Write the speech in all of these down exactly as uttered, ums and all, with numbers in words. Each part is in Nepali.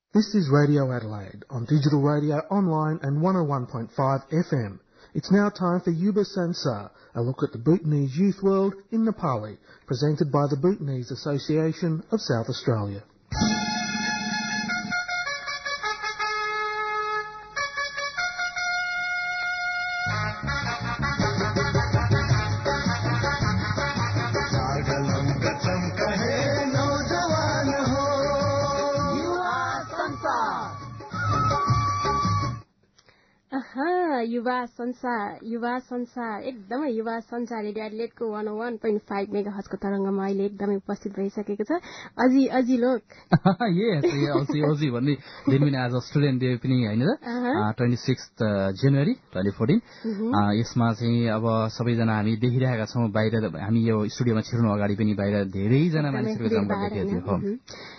This is Radio Adelaide on digital radio, online and one oh one point five F M. It's now time for Yuba Sansar, a look at the Bhutanese youth world in Nepali, presented by the Bhutanese Association of South Australia. युवा संसार युवा संसार एकदमै युवा संसार रेडियो एडलेटको one oh one point five मेगाहर्जको तरंगमा अहिले एकदमै उपस्थित भइसकेको छ। अझी अझी लोक यस अझी अझी भन्ने दिन पनि आज अस्ट्रेलियन डे पनि हैन र छब्बीस जनवरी twenty fourteen यसमा चाहिँ अब सबैजना हामी देखिरहेका छौं बाहिर हामी यो स्टुडियोमा छिर्नु अगाडि पनि बाहिर धेरै जना मानिसहरुको जमघट देखिएको थियो।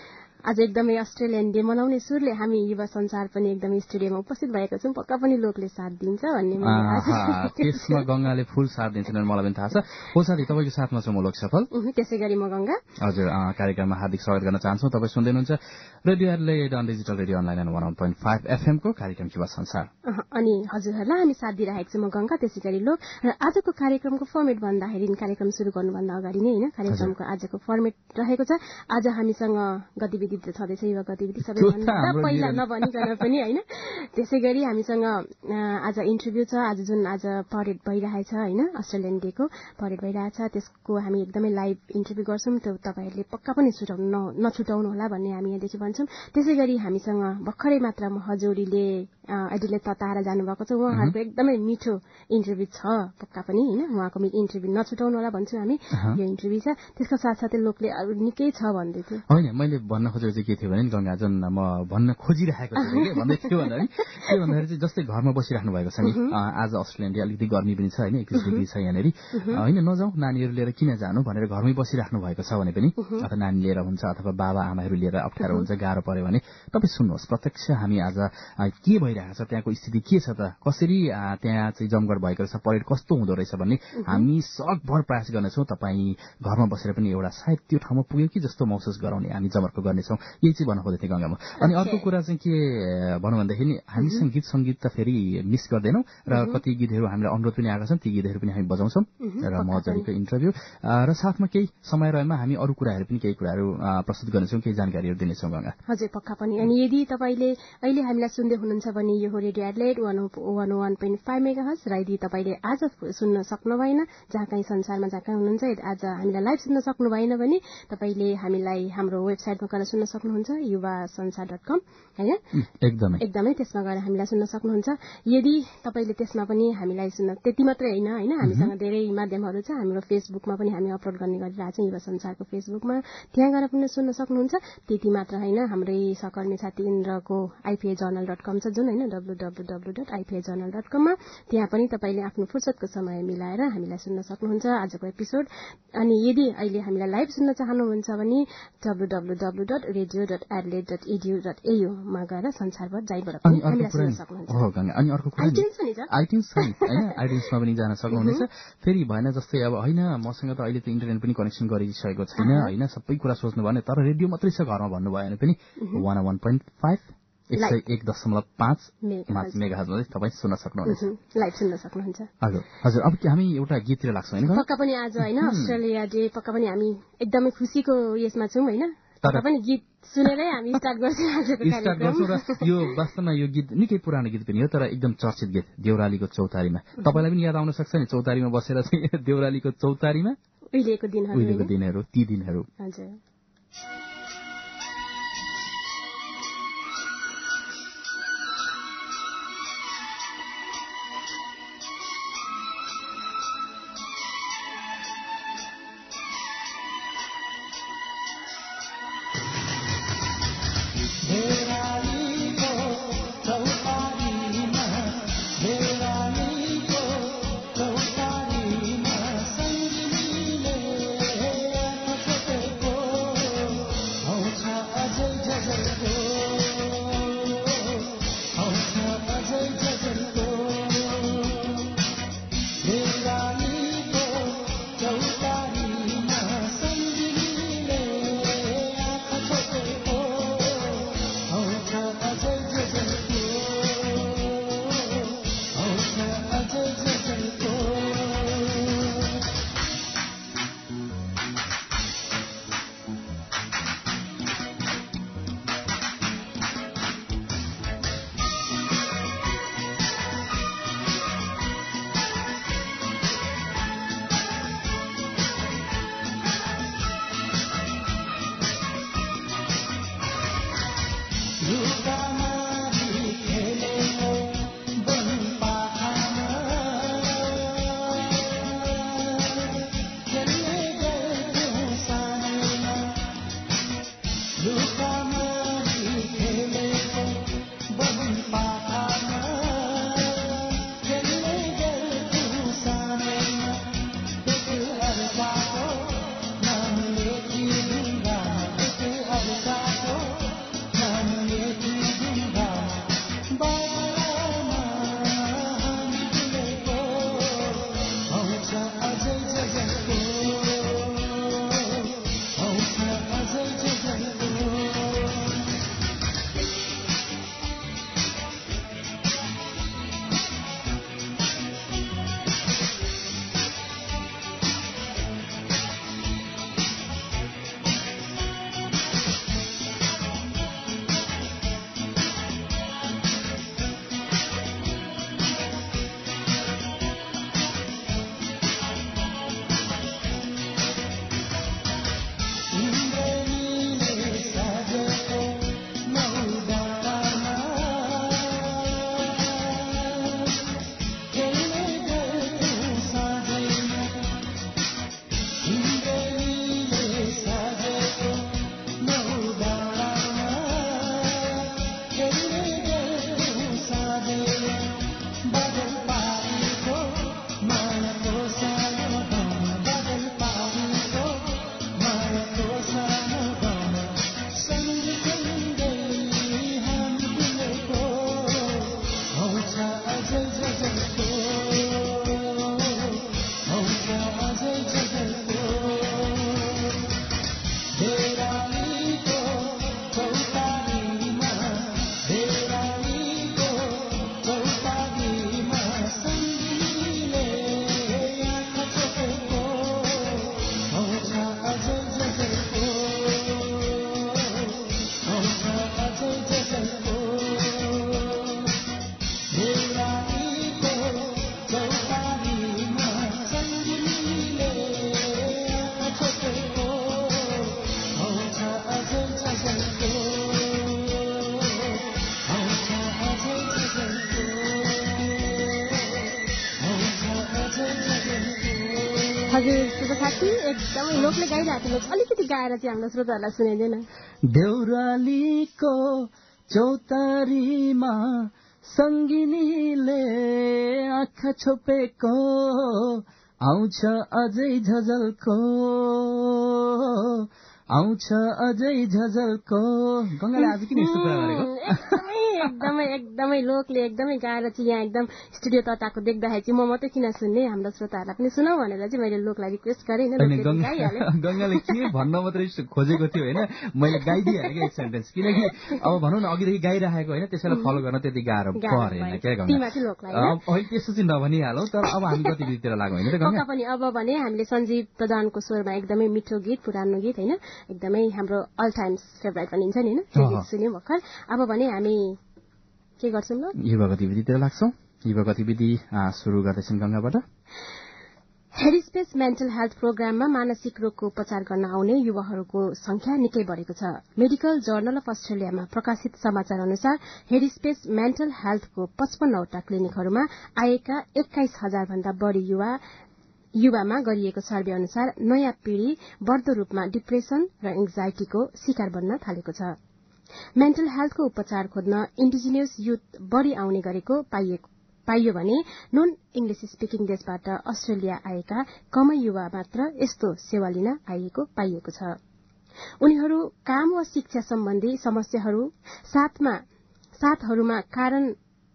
आज एकदमै अस्ट्रेलियन डे मनाउने सुरले हामी युवा संसार पनि एकदमै स्टुडियोमा उपस्थित भएको छौं। पक्का पनि लोकले साथ दिन्छ भन्ने मलाई त्यसमा गंगाले फुल साथ दिन्छन् मलाई पनि थाहा छ। हो साथी तपाईको साथमा छु म लोक सफल। त्यसैगरी म गंगा। हजुर कार्यक्रममा हार्दिक स्वागत गर्न चाहन्छु। तपाई सुन्दै हुनुहुन्छ radio Adelaide on digital radio online and one oh one point five F M को कार्यक्रम युवा संसार। अनि हजुरहरुलाई हामी साथ दिइरहेको छौं म गंगा त्यसैगरी लोक। र आजको कार्यक्रमको फर्मेट भन्दाखेरि कार्यक्रम सुरु गर्नुभन्दा अगाडि नै हैन कार्यक्रमको आजको फर्मेट रहेको छ। आज हामीसँग गतिविधि छँदैछ युवा गतिविधि सबैभन्दा पहिला नभनिकन पनि हैन। त्यसैगरी हामीसँग आज इन्टरभ्यु छ। आज जुन आज परेड भइरहेछ हैन अस्ट्रेलियन डे को परेड भइरहेछ त्यसको हामी एकदमै लाइभ इन्टरभ्यु गर्छौं। त्यो तपाईहरुले पक्का पनि छुटाउनु नछुटाउनु होला भन्ने हामी यहाँदेखि भन्छौं। त्यसैगरी हामीसँग भर्खरै मात्र हजुरले एडिलेड तताएर जानुभएको छ। उहाँहरुको एकदमै मिठो इन्टरभ्यु छ पक्का पनि हैन। उहाँको इन्टरभ्यु नछुटाउनु होला भन्छौं हामी। यो इन्टरभ्यु छ त्यसको साथसाथै लोकले अरु निकै छ भन्दै थियो। हैन मैले भन्न खोजेको चाहिँ के थियो भने गंगा जुन म भन्न खोजिरहेको थिएँ के भन्दै थियो भन्दा के भन्दाखेरि चाहिँ जस्तै घरमा बसिराख्नु भएको छ नि आज अस्ट्रेलियन डे अलिकति गर्मी पनि छ हैन एकतीस डिग्री छ यहाँनेरि हैन नजाऊ नानीहरु लिएर किन जानु भनेर घरमै बसिराख्नु भएको छ भने पनि अथवा नानी लिएर हुन्छ अथवा बाबा आमाहरु लिएर अप्ठ्यारो हुन्छ गाह्रो पर्यो भने तपाई सुन्नुहोस् प्रत्यक्ष हामी आज के भइरहेको छ त्यहाँको स्थिति के छ त कसरी त्यहाँ चाहिँ जमघट भएको छ परेड कस्तो हुँदो रहेछ भन्ने हामी सकभर प्रयास गर्नेछौं। तपाई घरमा बसेर पनि एउटा सायद त्यो ठाउँमा पुग्यो कि जस्तो महसुस गराउने हामी जमर्को गर्नेछौं। यही चाहिँ भन्न खोजेको थिएँ गंगामा। अनि अर्को कुरा चाहिँ के भनौं भन्दाखेरि हामीसँग गीत संगीत त फेरि मिस गर्दैनौं र कति गीतहरू हामीलाई अनुरोध पनि आएका छन् ती गीतहरू पनि हामी बजाउँछौं र महजरीको इन्टरभ्यु र साथमा केही समय रहेमा हामी अरू कुराहरू पनि केही कुराहरू प्रस्तुत गर्नेछौं केही जानकारीहरू दिनेछौं गंगा। हजुर पक्का पनि। अनि यदि तपाईले अहिले हामीलाई सुन्दै हुनुहुन्छ भने यो radio Adelaide one oh one point five megahertz र यदि तपाईले आज सुन्न सक्नु भएन जहाँ कहीँ संसारमा जहाँ कहीँ हुनुहुन्छ आज हामीलाई लाइभ सुन्न सक्नु भएन भने तपाईले हामीलाई हाम्रो वेबसाइटमा गएर सुन्न सक्नुहुन्छ युवा संसार dot com हैन एकदमै एकदमै त्यसमा गएर हामीलाई सुन्न सक्नुहुन्छ। यदि तपाईले त्यसमा पनि हामीलाई सुन्न त्यति मात्रै हैन हैन हामीसँग धेरै माध्यमहरु छ। हाम्रो फेसबुकमा पनि हामी अपलोड गर्ने गरिरहेका छौं युवा संसारको फेसबुकमा त्यहाँ गएर पनि सुन्न सक्नुहुन्छ। त्यति मात्र हैन हाम्रै सहकर्मी साथी इन्द्रको I P A journal dot com छ जुन हैन w w w dot I P A journal dot com मा त्यहाँ पनि तपाईले आफ्नो फुर्सदको समय मिलाएर हामीलाई सुन्न सक्नुहुन्छ आजको एपिसोड। अनि यदि अहिले हामीलाई लाइभ सुन्न चाहनुहुन्छ भने w w w dot radio dot adelaide dot e d u dot a u मा गएर संसारभर जाइबाट पनि हामीलाई सुन्न सक्नुहुन्छ। हो गंगा अनि अर्को कुरा आइट्युन्स पनि छ आइट्युन्स छ हैन आइट्युन्समा पनि जान सक्नुहुनेछ। फेरि भएन जस्तै अब हैन मसँग त अहिले त इन्टरनेट पनि कनेक्सन गरिसकेको छैन हैन सबै कुरा सोच्नु भने तर रेडियो मात्रै छ घरमा भन्नु भयो भने पनि one oh one point five एक सय एक दशमलव पाँच मेगाहर्जमा तपाईँ सुन्न सक्नुहुनेछ लाइभ सुन्न सक्नुहुन्छ। हजुर हजुर अब हामी एउटा गीततिर लाग्छौं हैन पक्का पनि आज हैन अस्ट्रेलिया डे पक्का पनि हामी एकदमै खुसीको यसमा छौं हैन। तर पनि गीत सुनेरै हामी स्टार्ट गर्छौं आजको कार्यक्रम र यो वास्तवमा यो गीत निकै पुरानो गीत पनि हो तर एकदम चर्चित गीत देउरालीको चौतारीमा। तपाईलाई पनि याद आउन सक्छ नि चौतारीमा बसेर चाहिँ देउरालीको चौतारीमा उहिलेको दिनहरु उहिलेको दिनहरु ती दिनहरु। हजुर हजुर श्रोता साथी एकदमै लोकले गाइरहेको थियो, अलिकति गाएर चाहिँ हाम्रो श्रोताहरूलाई सुनाइदिएन। देउरालीको चौतारीमा सङ्गिनीले आँखा छोपेको आउँछ अझै झझल्को आउँछ अझै झझल्को। गङ्गाले आज किन यस्तो कुरा गरेको? एकदमै एकदमै लोकले एकदमै गाएर चाहिँ यहाँ एकदम स्टुडियो तताएको देख्दाखेरि चाहिँ म मात्रै किन सुन्ने, हाम्रो श्रोताहरूलाई पनि सुनाऊ भनेर चाहिँ मैले लोकलाई रिक्वेस्ट गरेँ। गङ्गाले के भन्न मात्रै खोजेको थियो होइन, मैले गाइदिइहालेँ क्या एक सेन्टेन्स, किनकि अब भनौँ न अघिदेखि गाइरहेको होइन, त्यसैलाई फलो गर्न त्यति गाह्रो परेन क्या गङ्गा। अहिले त्यस्तो चाहिँ नभनिहालौँ, तर अब हामी गतिविधितिर लागौँ होइन गङ्गा पनि। अब भने हामीले सञ्जीव प्रधानको स्वरमा एकदमै मिठो गीत, पुरानो गीत होइन, एकदमै हाम्रो अल टाइम्स फेभरेट भनिन्छ नि होइन, त्यो गीत सुन्यौँ भर्खर। अब भने हामी के गर्छौँ ल, युवा गतिविधितिर लाग्छौँ। युवा गतिविधि सुरु गर्दैछन् गङ्गाबाट। हेरिस्पेस मेन्टल हेल्थ प्रोग्राममा मानसिक रोगको उपचार गर्न आउने युवाहरूको संख्या निकै बढ़ेको छ। मेडिकल जर्नल अफ अस्ट्रेलियामा प्रकाशित समाचार अनुसार हेरिस्पेस मेन्टल हेल्थको पचपन्नवटा क्लिनिकहरूमा आएका एक्काइस हजार भन्दा बढ़ी युवा युवामा गरिएको सर्वे अनुसार नयाँ पीढ़ी बढ़दो रूपमा डिप्रेशन र एङ्जाइटीको शिकार बन्न थालेको छ। मेन्टल हेल्थको उपचार खोज्न इन्डिजिनियस युथ बढ़ी आउने गरेको पाइयो भने नन इंग्लिश स्पीकिङ देशबाट अस्ट्रेलिया आएका कमै युवा मात्र यस्तो सेवा लिन आइएको पाइएको छ। उनीहरू काम वा शिक्षा सम्बन्धी समस्याहरू साथमा साथहरूमा कारण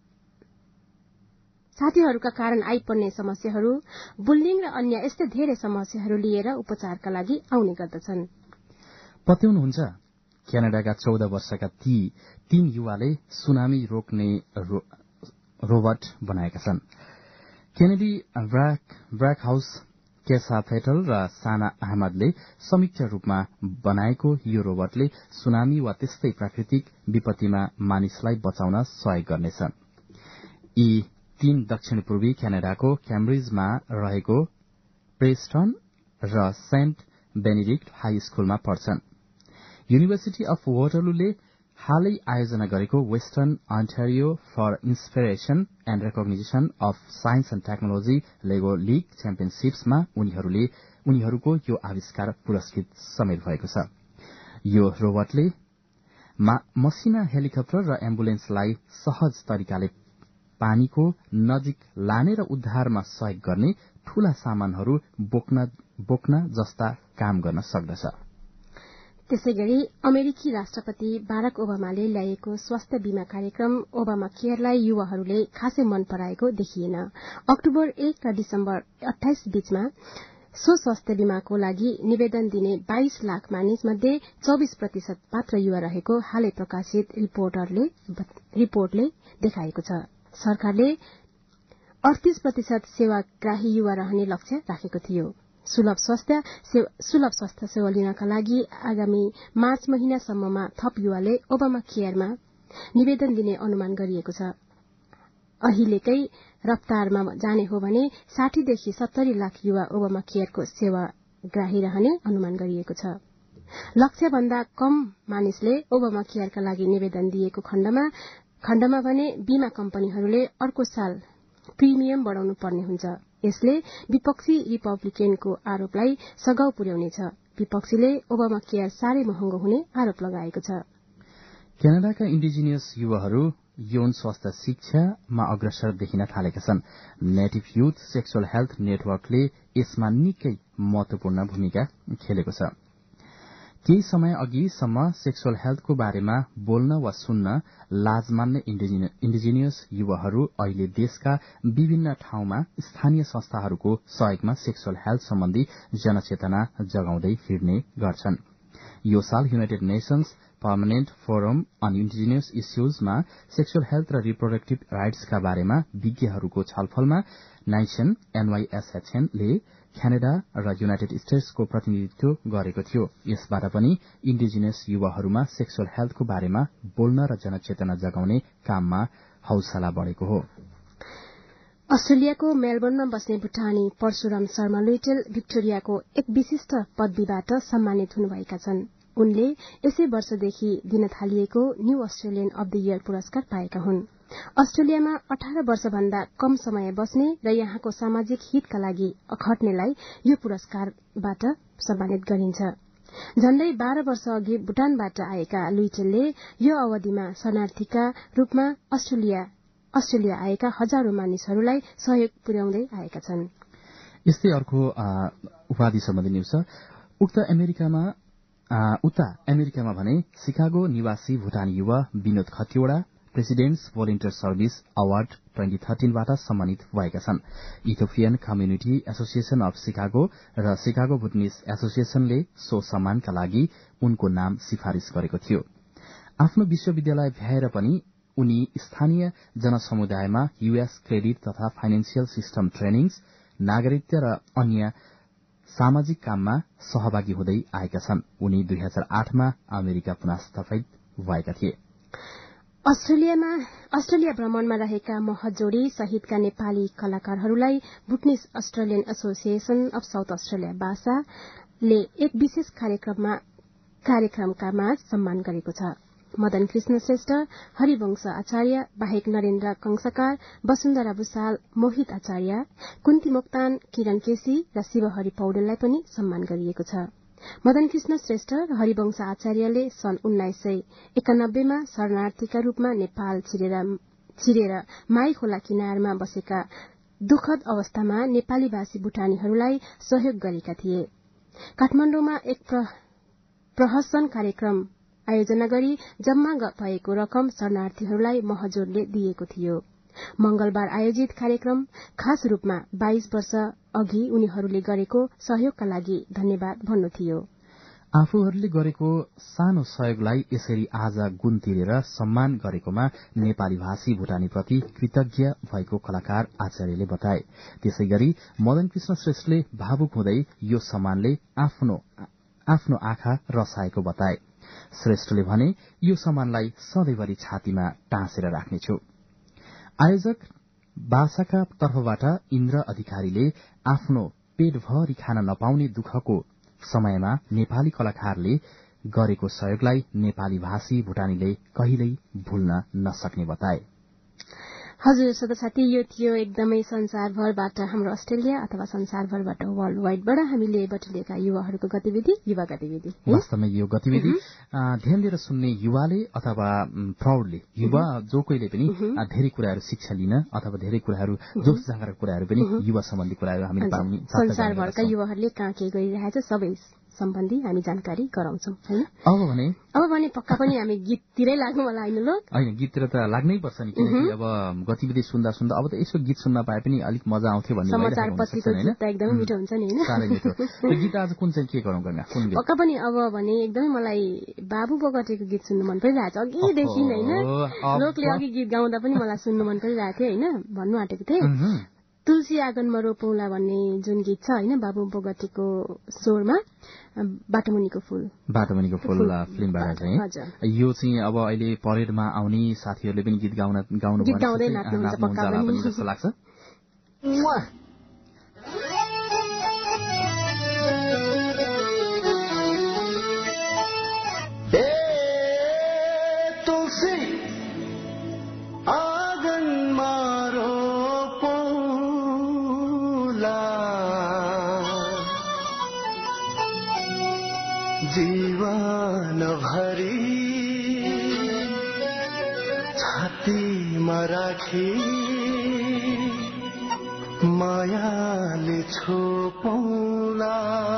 साथीहरूका कारण आइपर्ने समस्याहरू, बुलिङ र अन्य यस्तै धेरै समस्याहरू लिएर उपचारका लागि आउने गर्दछन्। पत्याउनुहुन्छ क्यानाडाका चौध वर्षका ती तीन युवाले सुनामी रोक्ने रो, रोबोट बनाएका छन्। केनेडी ब्र्याक ब्र्याक हाउस, केसा फेटल र साना अहमदले संयुक्त रूपमा बनाएको यो रोबोटले सुनामी वा त्यस्तै प्राकृतिक विपत्तिमा मानिसलाई बचाउन सहयोग गर्नेछ। यी तीन दक्षिण पूर्वी क्यानाडाको क्याम्ब्रिजमा रहेको प्रेस्टन र सेन्ट बेनेडिक्ट हाई स्कूलमा पढ्छन्। युनिभर्सिटी अफ वाटरलूले हालै आयोजना गरेको western Ontario for inspiration and recognition of science and technology Lego league च्याम्पियनशीप्समा उनीहरूले उनीहरूको यो आविष्कार पुरस्कृत समेत भएको छ। यो रोबोटले मसिना हेलिकप्टर र एम्बुलेन्सलाई सहज तरिकाले पानीको नजिक लाने र उद्धारमा सहयोग गर्ने ठूला सामानहरू बोक्न बोक्न जस्ता काम गर्न सक्दछ। त्यसैगरी अमेरिकी राष्ट्रपति बाराक ओबामाले ल्याएको स्वास्थ्य बीमा कार्यक्रम ओबामा केयरलाई युवाहरूले खासै मन पराएको देखिएन। अक्टोबर एक र डिसेम्बर अठाइस बीचमा सो स्वास्थ्य बीमाको लागि निवेदन दिने बाइस लाख मानिस मध्ये चौबिस प्रतिशत पात्र युवा रहेको हालै प्रकाशित रिपोर्टले देखाएको छ। सरकारले अडतीस प्रतिशत सेवाग्राही युवा रहने लक्ष्य राखेको थियो। सुलभ स्वास्थ्य सुलभ स्वास्थ्य सेवा लिनका लागि आगामी मार्च महिनासम्ममा थप युवाले ओबामा केयरमा निवेदन दिने अनुमान गरिएको छ। अहिलेकै रफ्तारमा जाने हो भने साठीदेखि सत्तरी लाख युवा ओबामा केयरको सेवाग्राही रहने अनुमान गरिएको छ। लक्ष्यभन्दा कम मानिसले ओबामा केयरका लागि निवेदन दिएको खण्डमा खण्डमा भने बीमा कम्पनीहरूले अर्को साल प्रिमियम बढ़ाउनु पर्ने हुन्छ। यसले विपक्षी रिपब्लिकनको आरोपलाई सघाउ पुर्याउनेछ। विपक्षीले ओबामा केयर साह्रै महँगो हुने आरोप लगाएको छ। क्यानाडाका इन्डिजिनियस युवाहरू यौन स्वास्थ्य शिक्षामा अग्रसर देखिन थालेका छन्। नेटिभ युथ सेक्सुअल हेल्थ नेटवर्कले यसमा निकै महत्वपूर्ण भूमिका खेलेको छ। केही समय अघिसम्म सेक्सुअल हेल्थको बारेमा बोल्न वा सुन्न लाज मान्ने इन्डिजिनियस युवाहरू अहिले देशका विभिन्न ठाउँमा स्थानीय संस्थाहरूको सहयोगमा सेक्सुअल हेल्थ सम्बन्धी जनचेतना जगाउँदै हिँड्ने गर्छन्। यो साल united nations permanent forum on indigenous इस्यूजमा सेक्सुअल हेल्थ र रिप्रोडक्टिभ राइट्सका बारेमा विज्ञहरूको छलफलमा नाइसन एनवाईएसएचएन ले क्यानाडा र युनाइटेड स्टेट्सको प्रतिनिधित्व गरेको थियो। यसबाट पनि इन्डिजिनियस युवाहरूमा सेक्सुअल हेल्थको बारेमा बोल्न र जनचेतना जगाउने काममा हौसला बढ़ेको हो। अस्ट्रेलियाको मेलबर्नमा बस्ने भुटानी परशुराम शर्मा लुइटेल भिक्टोरियाको एक विशिष्ट पदवीबाट सम्मानित हुनुभएका छन्। उनले यसै वर्षदेखि दिन थालिएको new Australian of the year पुरस्कार पाएका हुन्। अस्ट्रेलियामा अठार वर्षभन्दा कम समय बस्ने र यहाँको सामाजिक हितका लागि खट्नेलाई यो पुरस्कारबाट सम्मानित गरिन्छ। झण्डै बाह्र वर्ष अघि भुटानबाट आएका लुइटेलले यो अवधिमा शरणार्थीका रूपमा अस्ट्रेलिया अस्ट्रेलिया आएका हजारौं मानिसहरूलाई सहयोग पुर्याउँदै आएका छन्। यस्तै अर्को उपाधि सम्बन्धी न्यूज छ। उक्त अमेरिकामा उता अमेरिकामा भने शिकागो निवासी भुटानी युवा Binod Khatiwada presidents volunteer service award twenty थर्टीनबाट सम्मानित भएका छन्। Ethiopian community association of Chicago र शिकागो भुटनिज एसोसिएशनले सो सम्मानका लागि उनको नाम सिफारिश गरेको थियो। आफ्नो विश्वविद्यालय भ्याएर पनि उनी स्थानीय जनसमुदायमा यूएस क्रेडिट तथा फाइनेन्सियल सिस्टम ट्रेनिंग्स, नागरिकत्व र अन्य सामाजिक काममा सहभागी हुँदै आएका छन्। उनी दुई हजार आठमा अमेरिका पुनः स्थापित भएका थिए। अस्ट्रेलियामा अस्ट्रेलिया भ्रमणमा रहेका महजोडी सहितका नेपाली कलाकारहरूलाई Bhutanese Australian association of south Australia बासाले एक विशेष कार्यक्रममा कार्यक्रमका माझ सम्मान गरेको छ। मदन कृष्ण श्रेष्ठ, हरिवंश आचार्य बाहेक नरेन्द्र कंसकार, वसुन्धरा भूषाल, मोहित आचार्य, कुन्ती मोक्तान, किरण केसी र शिवहरि पौडेललाई पनि सम्मान गरिएको छ। मदन कृष्ण श्रेष्ठ र हरिवंश आचार्यले सन् उन्नाइस सय एकानब्बेमा शरणार्थीका रूपमा नेपाल छिरेर माई खोला किनारमा बसेका दुखद अवस्थामा नेपाली भाषी भुटानीहरूलाई सहयोग गरेका थिए। काठमाण्डुमा एक प्रहसन कार्यक्रम आयोजना गरी जम्मा भएको रकम शरणार्थीहरूलाई महजोरले दिएको थियो। मंगलबार आयोजित कार्यक्रम खास रूपमा बाइस वर्ष अघि उनीहरूले गरेको सहयोगका लागि धन्यवाद भन्नु थियो। आफूहरूले गरेको सानो सहयोगलाई यसरी आज गुण तिरेर सम्मान गरेकोमा नेपाली भाषी भुटानीप्रति कृतज्ञ भएको कलाकार आचार्यले बताए। त्यसैगरी मदन कृष्ण श्रेष्ठले भावुक हुँदै यो सम्मानले आफ्नो आफ्नो आँखा रसाएको बताए। श्रेष्ठले भने यो सम्मानलाई सधैँभरि छातीमा टाँसेर राख्नेछु। आयोजक बासाका तर्फबाट इन्द्र अधिकारीले आफ्नो पेटभरि खान नपाउने दुःखको समयमा नेपाली कलाकारले गरेको सहयोगलाई नेपाली भाषी भुटानीले कहिल्यै भुल्न नसक्ने बताए। हजुर श्रोता साथी, यो थियो एकदमै संसारभरबाट हाम्रो अस्ट्रेलिया अथवा संसारभरबाट वर्ल्ड वाइडबाट हामीले बटुलेका युवाहरूको गतिविधि युवा गतिविधि। वास्तवमा यो गतिविधि ध्यान दिएर सुन्ने युवाले अथवा प्राउडले युवा जो कोहीले पनि धेरै कुराहरू शिक्षा लिन अथवा धेरै कुराहरू जोस जाँगरका कुराहरू पनि युवा सम्बन्धी कुराहरू हामीले पाउने संसारभरका युवाहरूले कहाँ के गरिरहेछ सबै सम्बन्धी हामी जानकारी गराउँछौँ हैन। अब भने अब भने पक्का पनि हामी गीततिरै लाग्नु होला हैन लोक? हैन, गीततिर त लाग्नै पर्छ नि, किनकि अब गतिविधि सुन्दा सुन्दा अब त यसो गीत सुन्न पाए पनि अलिक मजा आउँथ्यो भन्ने समाचार पत्रिका गीत त एकदमै मिठो हुन्छ नि हैन? साह्रै मिठो। त्यो गीत आज कुन चाहिँ के गरौँ गङ्गा? कुन गीत? पक्का पनि अब भने एकदमै मलाई बाबु बगटेको गीत सुन्नु मन परिरहेछ अघिदेखि हैन। लोकले अघि गीत गाउँदा पनि मलाई सुन्नु मन परिरहेको थियो हैन, भन्नु आँटेको थिएँ। तुलसी आँगनमा रोपौला भन्ने जुन गीत छ हैन, बाबु बगटेको स्वरमा बाटोमुनिको फूल बाटोमुनिको फूल फिल्मबाट चाहिँ यो चाहिँ अब अहिले परेडमा आउने साथीहरूले पनि गीत गाउन गाउनु गीत गाउँदै नाच्नुहुन्छ पक्का पनि जस्तो लाग्छ। जीवन भरी छातीमा राखी मायाले छोपौला,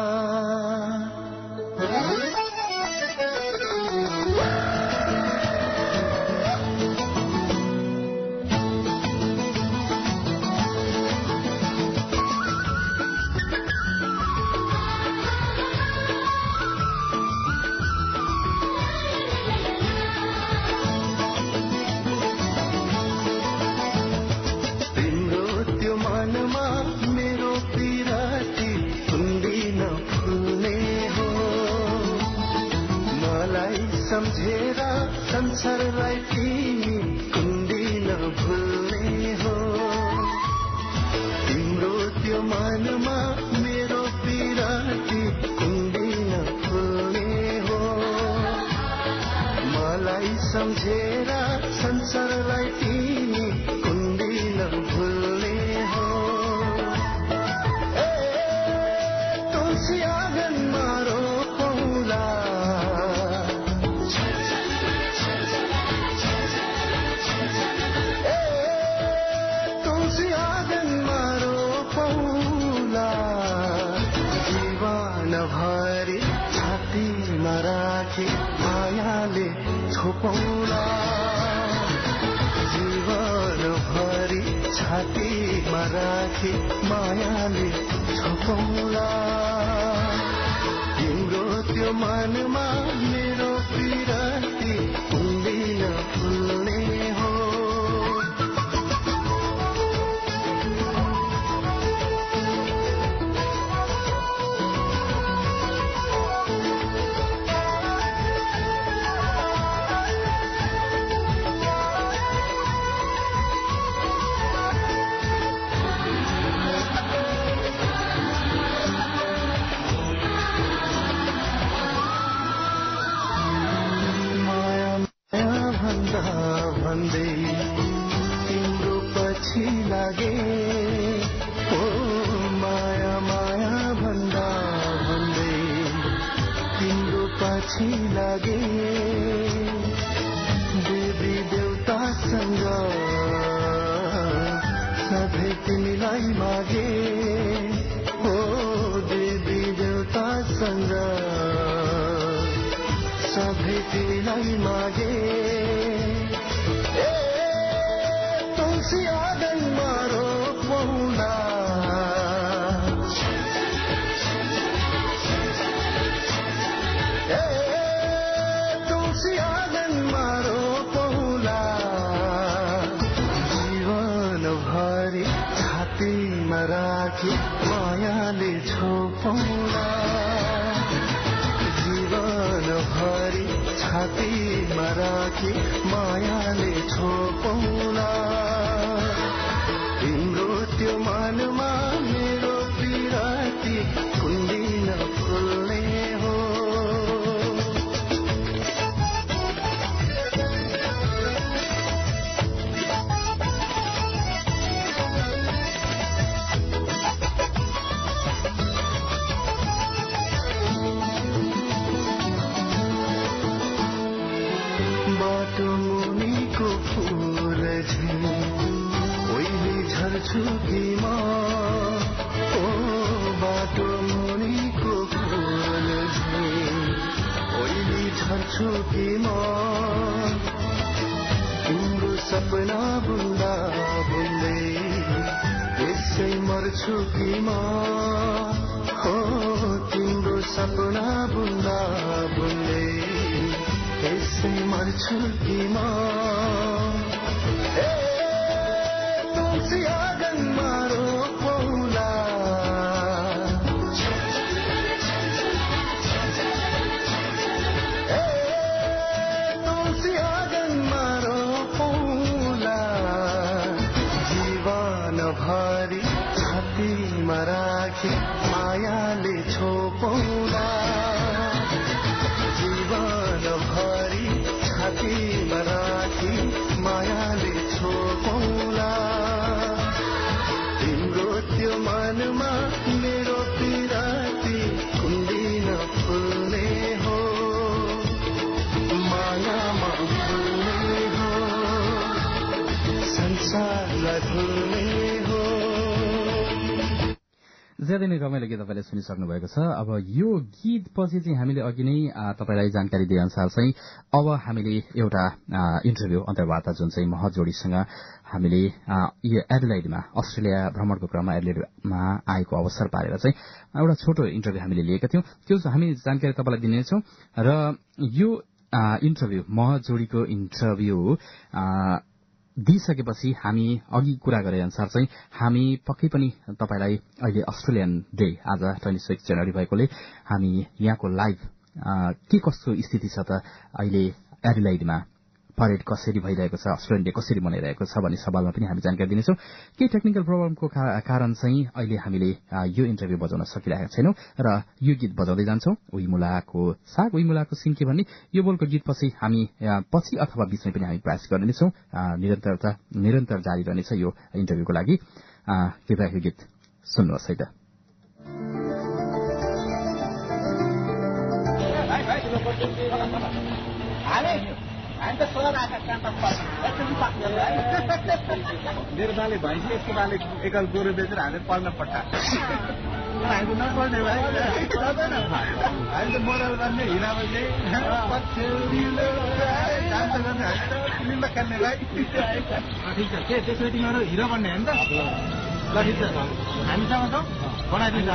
सम्झेर संसारलाई तिमी कुन्दिन भुल्ने हो। तिम्रो त्यो मनमा मेरो पिराती कुन्दिन भुल्ने हो। मलाई सम्झेर संसारलाई तिमी कुन्दिन भुल्ने हो। ए तुलसी आँगनमा रोपौला, मायाले छोपौला, जीवन भरि छातीमा राखी मायाले छोपौला। तिम्रो त्यो मनमा मेरो पिराती कुन्दिन भुल्ने हो। देवी देवतासँग सधैँ तिमीलाई मागे हो। देवी देवतासँग सधैँ तिमीलाई मागे। ए तुलसी आँगनमा रोपौला, राखी मायाले छोपौला, जीवन भरि छातीमा राखी मायाले छोपौला। तिम्रो त्यो मनमा मेरो पिराती कुन्दिन भुल्ने हो। झै ओइली झर्छु कि म ओ बाटो मुनिको फुल झै ओइली झर्छु कि म तिम्रो सपना बुन्दा बुन्दै यसै मर्छु कि म हो तिम्रो सपना बुन्दा बुन्दै यसै मर्छु कि म ए तुलसी आँगन मारो पौला ए तुलसी आँगन मारो पौला जीवन भरि छातीमा राखी मायाले छोपौला जीवन भरि छातीमा राखी मायाले छोपौला तिम्रो त्यो मनमा मेरो पिराती कुन्दिन फुल्ने हो मायामा फुल्ने हो संसारलाई फुल्ने हो। ज्यादै नै रमाइलो गीत तपाईँले सुनिसक्नु भएको छ। अब यो गीत पछि चाहिँ हामीले अघि नै तपाईँलाई जानकारी दिए अनुसार चाहिँ अब हामीले एउटा इन्टरभ्यू अन्तर्वार्ता जुन चाहिँ महत जोडीसँग हामीले एडिलेडमा अस्ट्रेलिया भ्रमणको क्रममा एडिलेडमा आएको अवसर पारेर चाहिँ एउटा छोटो इन्टरभ्यू हामीले लिएका थियौं। त्यो हामी जानकारी तपाईँलाई दिनेछौं र यो इन्टरभ्यू महत जोडीको इन्टरभ्यू दिइसकेपछि हामी अघि कुरा गरे अनुसार चाहिँ हामी पक्कै पनि तपाईँलाई अहिले अस्ट्रेलियन डे आज ट्वेन्टी सिक्स जनवरी भएकोले हामी यहाँको लाइभ के कस्तो स्थिति छ त अहिले एडिलेडमा परेड कसरी भइरहेको छ अस्ट्रेलियन डे कसरी मनाइरहेको छ भन्ने सवालमा पनि हामी जानकारी दिनेछौं। केही टेक्निकल प्रब्लमको कारण चाहिँ अहिले हामीले यो इन्टरभ्यू बजाउन सकिरहेका छैनौं र यो गीत बजाउँदै जान्छौं। उही मुलाको साग उही मुलाको सिन्के भन्ने यो बोलको गीत पछि हामी पछि अथवा बीचमै पनि हामी प्रयास गर्नेछौं। निरन्तरता निरन्तर जारी रहनेछ यो इन्टरभ्यूको लागि। कृपया यो गीत सुन्नुहोस् है त। मेरो बाले भैँसी यसको बाले एकल गोरु बेचेर हामीले पढ्न पट्टा हामी नपढ्ने भाइ हामी त मोरल गर्ने हिरा बस्ने खेल्ने भाइ ठिक छ के त्यसो तिमीहरू हिरो बन्ने हो नि त ल ठिक छ हामीसँग छौ बनाइदिन्छ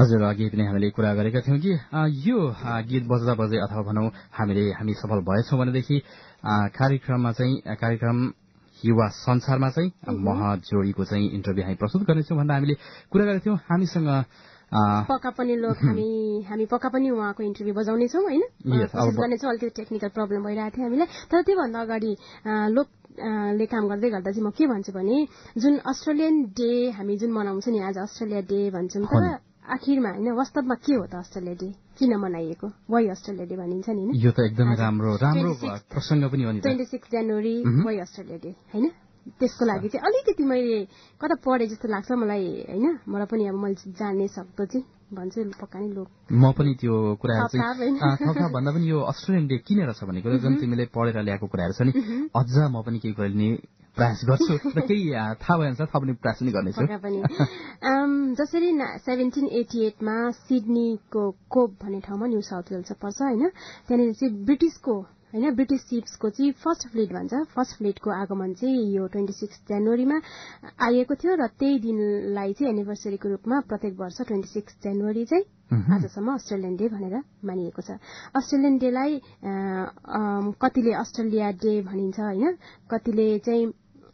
हजुर अघि पनि हामीले कुरा गरेका थियौँ कि यो गीत बज्दा बज्दै अथवा भनौँ हामीले हामी सफल भएछौँ भनेदेखि कार्यक्रममा चाहिँ कार्यक्रम युवा संसारमा चाहिँ मह जोडीको चाहिँ इन्टरभ्यू हामी प्रस्तुत गर्नेछौँ भन्दा हामीले कुरा गरेका थियौँ। हामीसँग पक्का पनि लोक हामी हामी पक्का पनि उहाँको इन्टरभ्यू बजाउनेछौँ होइन, कोसिस गर्नेछौँ। अलिकति टेक्निकल प्रब्लम भइरहेको थियो हामीलाई, तर त्योभन्दा अगाडि लोकले काम गर्दै गर्दा चाहिँ म के भन्छु भने जुन अस्ट्रेलियन डे हामी जुन मनाउँछौँ नि, आज अस्ट्रेलिया डे भन्छौँ, तर आखिरमा होइन वास्तवमा के हो त अस्ट्रेलिया डे, किन मनाइएको, वाइ अस्ट्रेलिया डे भनिन्छ नि। यो त एकदमै राम्रो राम्रो प्रसङ्ग पनि हो नि। ट्वेन्टी सिक्स जनवरी वाइ अस्ट्रेलिया डे होइन, त्यसको लागि चाहिँ अलिकति मैले कता पढे जस्तो लाग्छ मलाई होइन, मलाई पनि अब मैले जान्ने सक्दो चाहिँ भन्छु पक्का नै लोक। म पनि त्यो कुराहरू चाहिँ थपथाप भन्दा पनि यो अस्ट्रेलियन डे किन रहेछ भन्ने कुरा जुन तिमीले पढेर ल्याएको कुराहरू छ नि, अझ म पनि केही कुरा लिने प्रयास गर्छु र केही थाहा भएअनुसार थप्ने प्रयास पनि गर्नेछु। जसरी सेभेन्टिन एटी एटमा सिडनीको कोब भन्ने ठाउँमा न्यू साउथ वेल्स पर्छ होइन, त्यहाँनिर चाहिँ ब्रिटिसको होइन ब्रिटिस सिप्सको चाहिँ फर्स्ट फ्लिट भन्छ, फर्स्ट फ्लिटको आगमन चाहिँ यो ट्वेन्टी सिक्स जनवरीमा आइएको थियो र त्यही दिनलाई चाहिँ एनिभर्सरीको रूपमा प्रत्येक वर्ष ट्वेन्टी सिक्स जनवरी चाहिँ आजसम्म अस्ट्रेलियन डे भनेर मानिएको छ। अस्ट्रेलियन डेलाई कतिले अस्ट्रेलिया डे भनिन्छ होइन, कतिले चाहिँ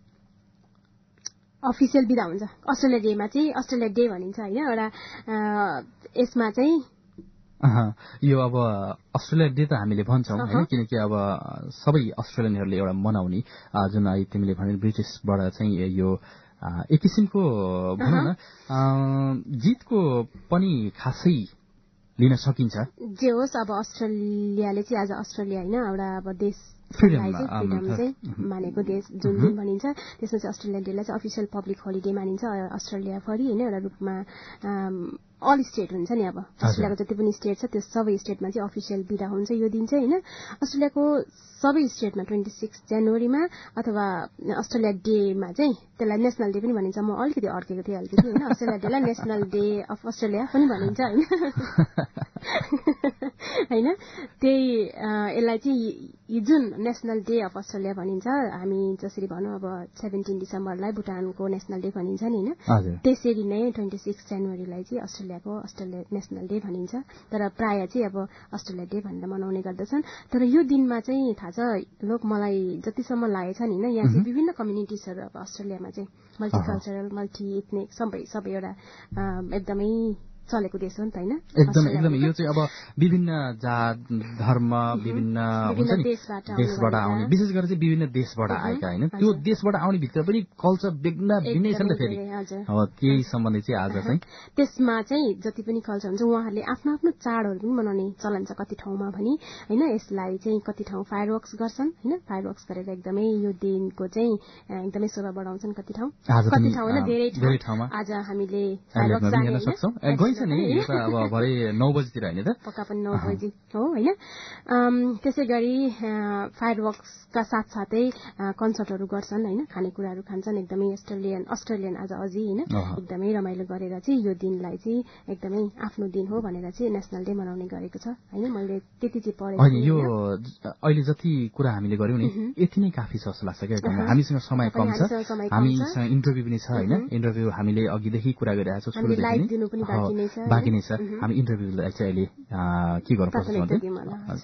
अफिसियल बिदा हुन्छ, अस्ट्रेलिया डेमा चाहिँ अस्ट्रेलिया डे भनिन्छ होइन। एउटा यसमा चाहिँ यो अब अस्ट्रेलिया डे त हामीले भन्छौँ होइन, किनकि अब सबै अस्ट्रेलियनहरूले एउटा मनाउने जुन तिमीले भने ब्रिटिसबाट चाहिँ यो एक किसिमको भनौँ न जितको पनि खासै लिन सकिन्छ। जे होस् अब अस्ट्रेलियाले चाहिँ आज अस्ट्रेलिया होइन एउटा अब देश फ्रिडम चाहिँ मानेको देश जुन दिन भनिन्छ, त्यसमा चाहिँ अस्ट्रेलियन डेलाई चाहिँ अफिसियल पब्लिक होलिडे मानिन्छ अस्ट्रेलिया भरि होइन। एउटा रूपमा अल स्टेट हुन्छ नि, अब अस्ट्रेलियाको जति पनि स्टेट छ त्यो सबै स्टेटमा चाहिँ अफिसियल बिदा हुन्छ यो दिन चाहिँ होइन। अस्ट्रेलियाको सबै स्टेटमा ट्वेन्टी सिक्स जनवरीमा अथवा अस्ट्रेलिया डेमा चाहिँ त्यसलाई नेसनल डे पनि भनिन्छ। म अलिकति अड्केको थिएँ अलिकति होइन, अस्ट्रेलिया डेलाई नेसनल डे अफ अस्ट्रेलिया पनि भनिन्छ होइन होइन। त्यही यसलाई चाहिँ जुन नेसनल डे अफ अस्ट्रेलिया भनिन्छ, हामी जसरी भनौँ अब सेभेन्टिन डिसेम्बरलाई भुटानको नेसनल डे भनिन्छ नि होइन, त्यसरी नै ट्वेन्टी सिक्स जनवरीलाई चाहिँ अस्ट्रेलियाको अस्ट्रेलिया नेसनल डे भनिन्छ। तर प्रायः चाहिँ अब अस्ट्रेलिया डे भनेर मनाउने गर्दछन्। तर यो दिनमा चाहिँ थाहा छ लोक मलाई जतिसम्म लागेको छ नि होइन, यहाँ चाहिँ विभिन्न कम्युनिटिजहरू अब अस्ट्रेलियामा चाहिँ मल्टिकल्चरल मल्टी इथनिक सबै सबै एउटा एकदमै चलेको देश हो नि त होइन। एकदम एकदम यो चाहिँ अब विभिन्न जात धर्म विभिन्न हुन्छ नि देशबाट आउने, विशेष गरेर चाहिँ विभिन्न देशबाट आएका होइन, त्यो देशबाट आउने भित्र पनि कल्चर बेग्ना भिन्नै छ नि त फेरि। अब त्यही सम्बन्धी चाहिँ आज चाहिँ त्यसमा चाहिँ जति पनि कल्चर हुन्छ उहाँहरूले आफ्नो आफ्नो चाडहरू पनि मनाउने चलन छ कति ठाउँमा भने होइन। यसलाई चाहिँ कति ठाउँ फायर वर्क्स गर्छन् होइन, फायर वर्क्स गरेर एकदमै यो दिनको चाहिँ एकदमै शोभा बढाउँछन् कति ठाउँ, कति ठाउँ होइन धेरै ठाउँमा आज हामीले फायर वर्क्स जाने सक्छौँ। नि अब भरे नौ बजीतिर होइन त, पक्का पनि नौ बजी हो होइन। त्यसै गरी फायर वर्क्सका साथसाथै कन्सर्टहरू गर्छन् होइन, खानेकुराहरू खान्छन् एकदमै अस्ट्रेलियन अस्ट्रेलियन आज अझै होइन एकदमै रमाइलो गरेर चाहिँ यो दिनलाई चाहिँ एकदमै आफ्नो दिन हो भनेर चाहिँ नेसनल डे मनाउने गरेको छ होइन। मैले त्यति चाहिँ पढेको यो अहिले जति कुरा हामीले गर्यौँ नि यति नै काफी छ जस्तो लाग्छ क्या। हामीसँग समय कम छ, हामीसँग इन्टरभ्यू पनि छ होइन, इन्टरभ्यू हामीले अघिदेखि कुरा गरिरहेको छौँ, बाँकी नै छ। हामी इन्टरभ्यूलाई चाहिँ अहिले के गर्नुपर्छ भन्दै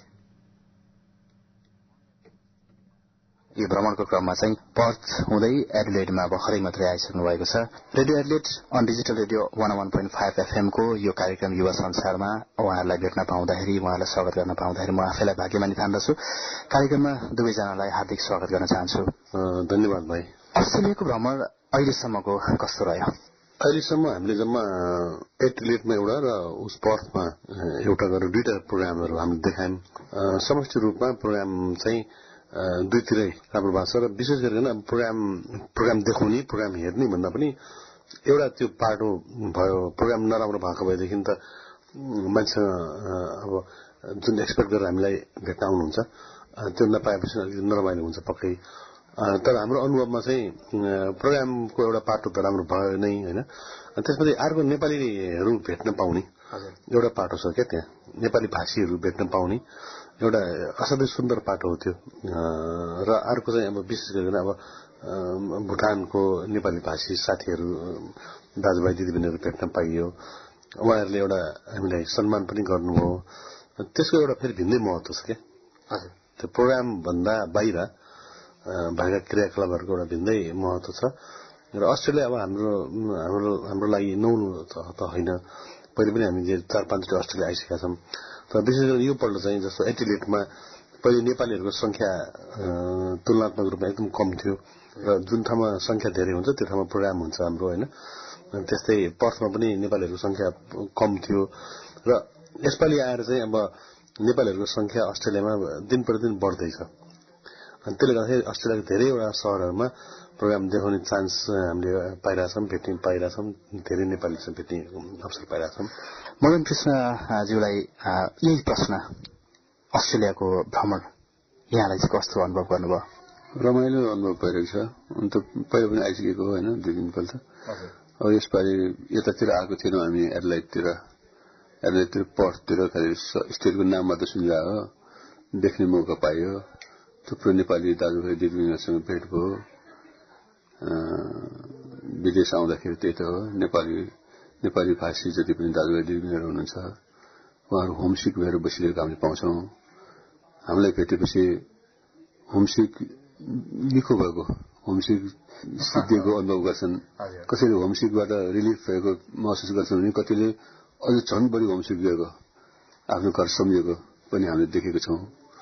यो भ्रमणको क्रममा चाहिँ पर्थ हुँदै एडिलेडमा भर्खरै मात्रै आइसक्नु भएको छ। Radio Adelaide on digital radio one one point five एफएमको यो कार्यक्रम युवा संसारमा उहाँहरूलाई भेट्न पाउँदाखेरि उहाँलाई स्वागत गर्न पाउँदाखेरि म आफैलाई भाग्यमानी ठान्दछु। कार्यक्रममा दुवैजनालाई हार्दिक स्वागत गर्न चाहन्छु। धन्यवाद भाइ। अस्ट्रेलियाको भ्रमण अहिलेसम्मको कस्तो रह्यो? अहिलेसम्म हामीले जम्मा एडिलेडमा एउटा र उस पर्थमा एउटा गरेर दुईटा प्रोग्रामहरू हामीले देखायौँ। समष्टि रूपमा प्रोग्राम चाहिँ दुईतिरै राम्रो भएको छ र विशेष गरिकन प्रोग्राम प्रोग्राम देखाउने प्रोग्राम हेर्ने भन्दा पनि एउटा त्यो पाटो भयो। प्रोग्राम नराम्रो भएको भएदेखि त मान्छेसँग अब जुन एक्सपेक्ट गरेर हामीलाई भेट्न आउनुहुन्छ त्यो नपाएपछि अलिकति नरमाइलो हुन्छ पक्कै। तर हाम्रो अनुभवमा चाहिँ प्रोग्रामको एउटा पाटो त राम्रो भयो नै होइन। त्यसपछि अर्को नेपालीहरू भेट्न पाउने एउटा पाटो छ क्या, त्यहाँ नेपाली भाषीहरू भेट्न पाउने एउटा असाध्यै सुन्दर पाटो हो त्यो। र अर्को चाहिँ अब विशेष गरिकन अब भुटानको नेपाली भाषी साथीहरू दाजुभाइ दिदीबहिनीहरू भेट्न पाइयो। उहाँहरूले एउटा हामीलाई सम्मान पनि गर्नुभयो। त्यसको एउटा फेरि भिन्दै महत्त्व छ क्या। हजुर, त्यो प्रोग्राम भन्दा बाहिर भएका क्रियाकलापहरूको एउटा भिन्दै महत्त्व छ। र अस्ट्रेलिया अब हाम्रो हाम्रो हाम्रो लागि नौलो त होइन, पहिले पनि हामी चार पाँचवटा अस्ट्रेलिया आइसकेका छौँ। तर विशेष गरी यो पल्ट चाहिँ जस्तो एटिलेटमा पहिले नेपालीहरूको सङ्ख्या तुलनात्मक रूपमा एकदम कम थियो र जुन ठाउँमा सङ्ख्या धेरै हुन्छ त्यो ठाउँमा प्रोग्राम हुन्छ हाम्रो होइन। त्यस्तै पर्थमा पनि नेपालीहरूको सङ्ख्या कम थियो र यसपालि आएर चाहिँ अब नेपालीहरूको सङ्ख्या अस्ट्रेलियामा दिन प्रतिदिन बढ्दैछ। अनि त्यसले गर्दाखेरि अस्ट्रेलियाको धेरैवटा सहरहरूमा प्रोग्राम देखाउने चान्स हामीले पाइरहेछौँ, भेट्ने पाइरहेछौँ, धेरै नेपालीसँग भेट्ने अवसर पाइरहेछौँ। मदन कृष्णज्यूलाई यही प्रश्न, अस्ट्रेलियाको भ्रमण यहाँलाई चाहिँ कस्तो अनुभव गर्नुभयो? रमाइलो अनुभव भइरहेको छ। अन्त पहिला पनि आइसकेको हो होइन, दुई दिनपल्ट। अब यसपालि यतातिर आएको थिएनौँ हामी, एडलाइडतिर एडलाइडतिर पर्थतिर खालि स्टेटको नाम मात्र सुनिरहेको हो, देख्ने मौका पाइयो। थुप्रो नेपाली दाजुभाइ दिदीबहिनीहरूसँग भेट भयो। विदेश आउँदाखेरि त्यही त हो, नेपाली नेपाली भाषी जति पनि दाजुभाइ दिदीबहिनीहरू हुनुहुन्छ उहाँहरू होमसिक भएर बसिरहेको हामीले पाउँछौँ। हामीलाई भेटेपछि होमसिक निको भएको, होमसिक सिद्धिएको अनुभव गर्छन्। कसैले होमसिकबाट रिलिफ भएको महसुस गर्छन् भने कतिले अझ झन् बढी होमसिक गएको, आफ्नो घर सम्झेको पनि हामीले देखेको छौँ।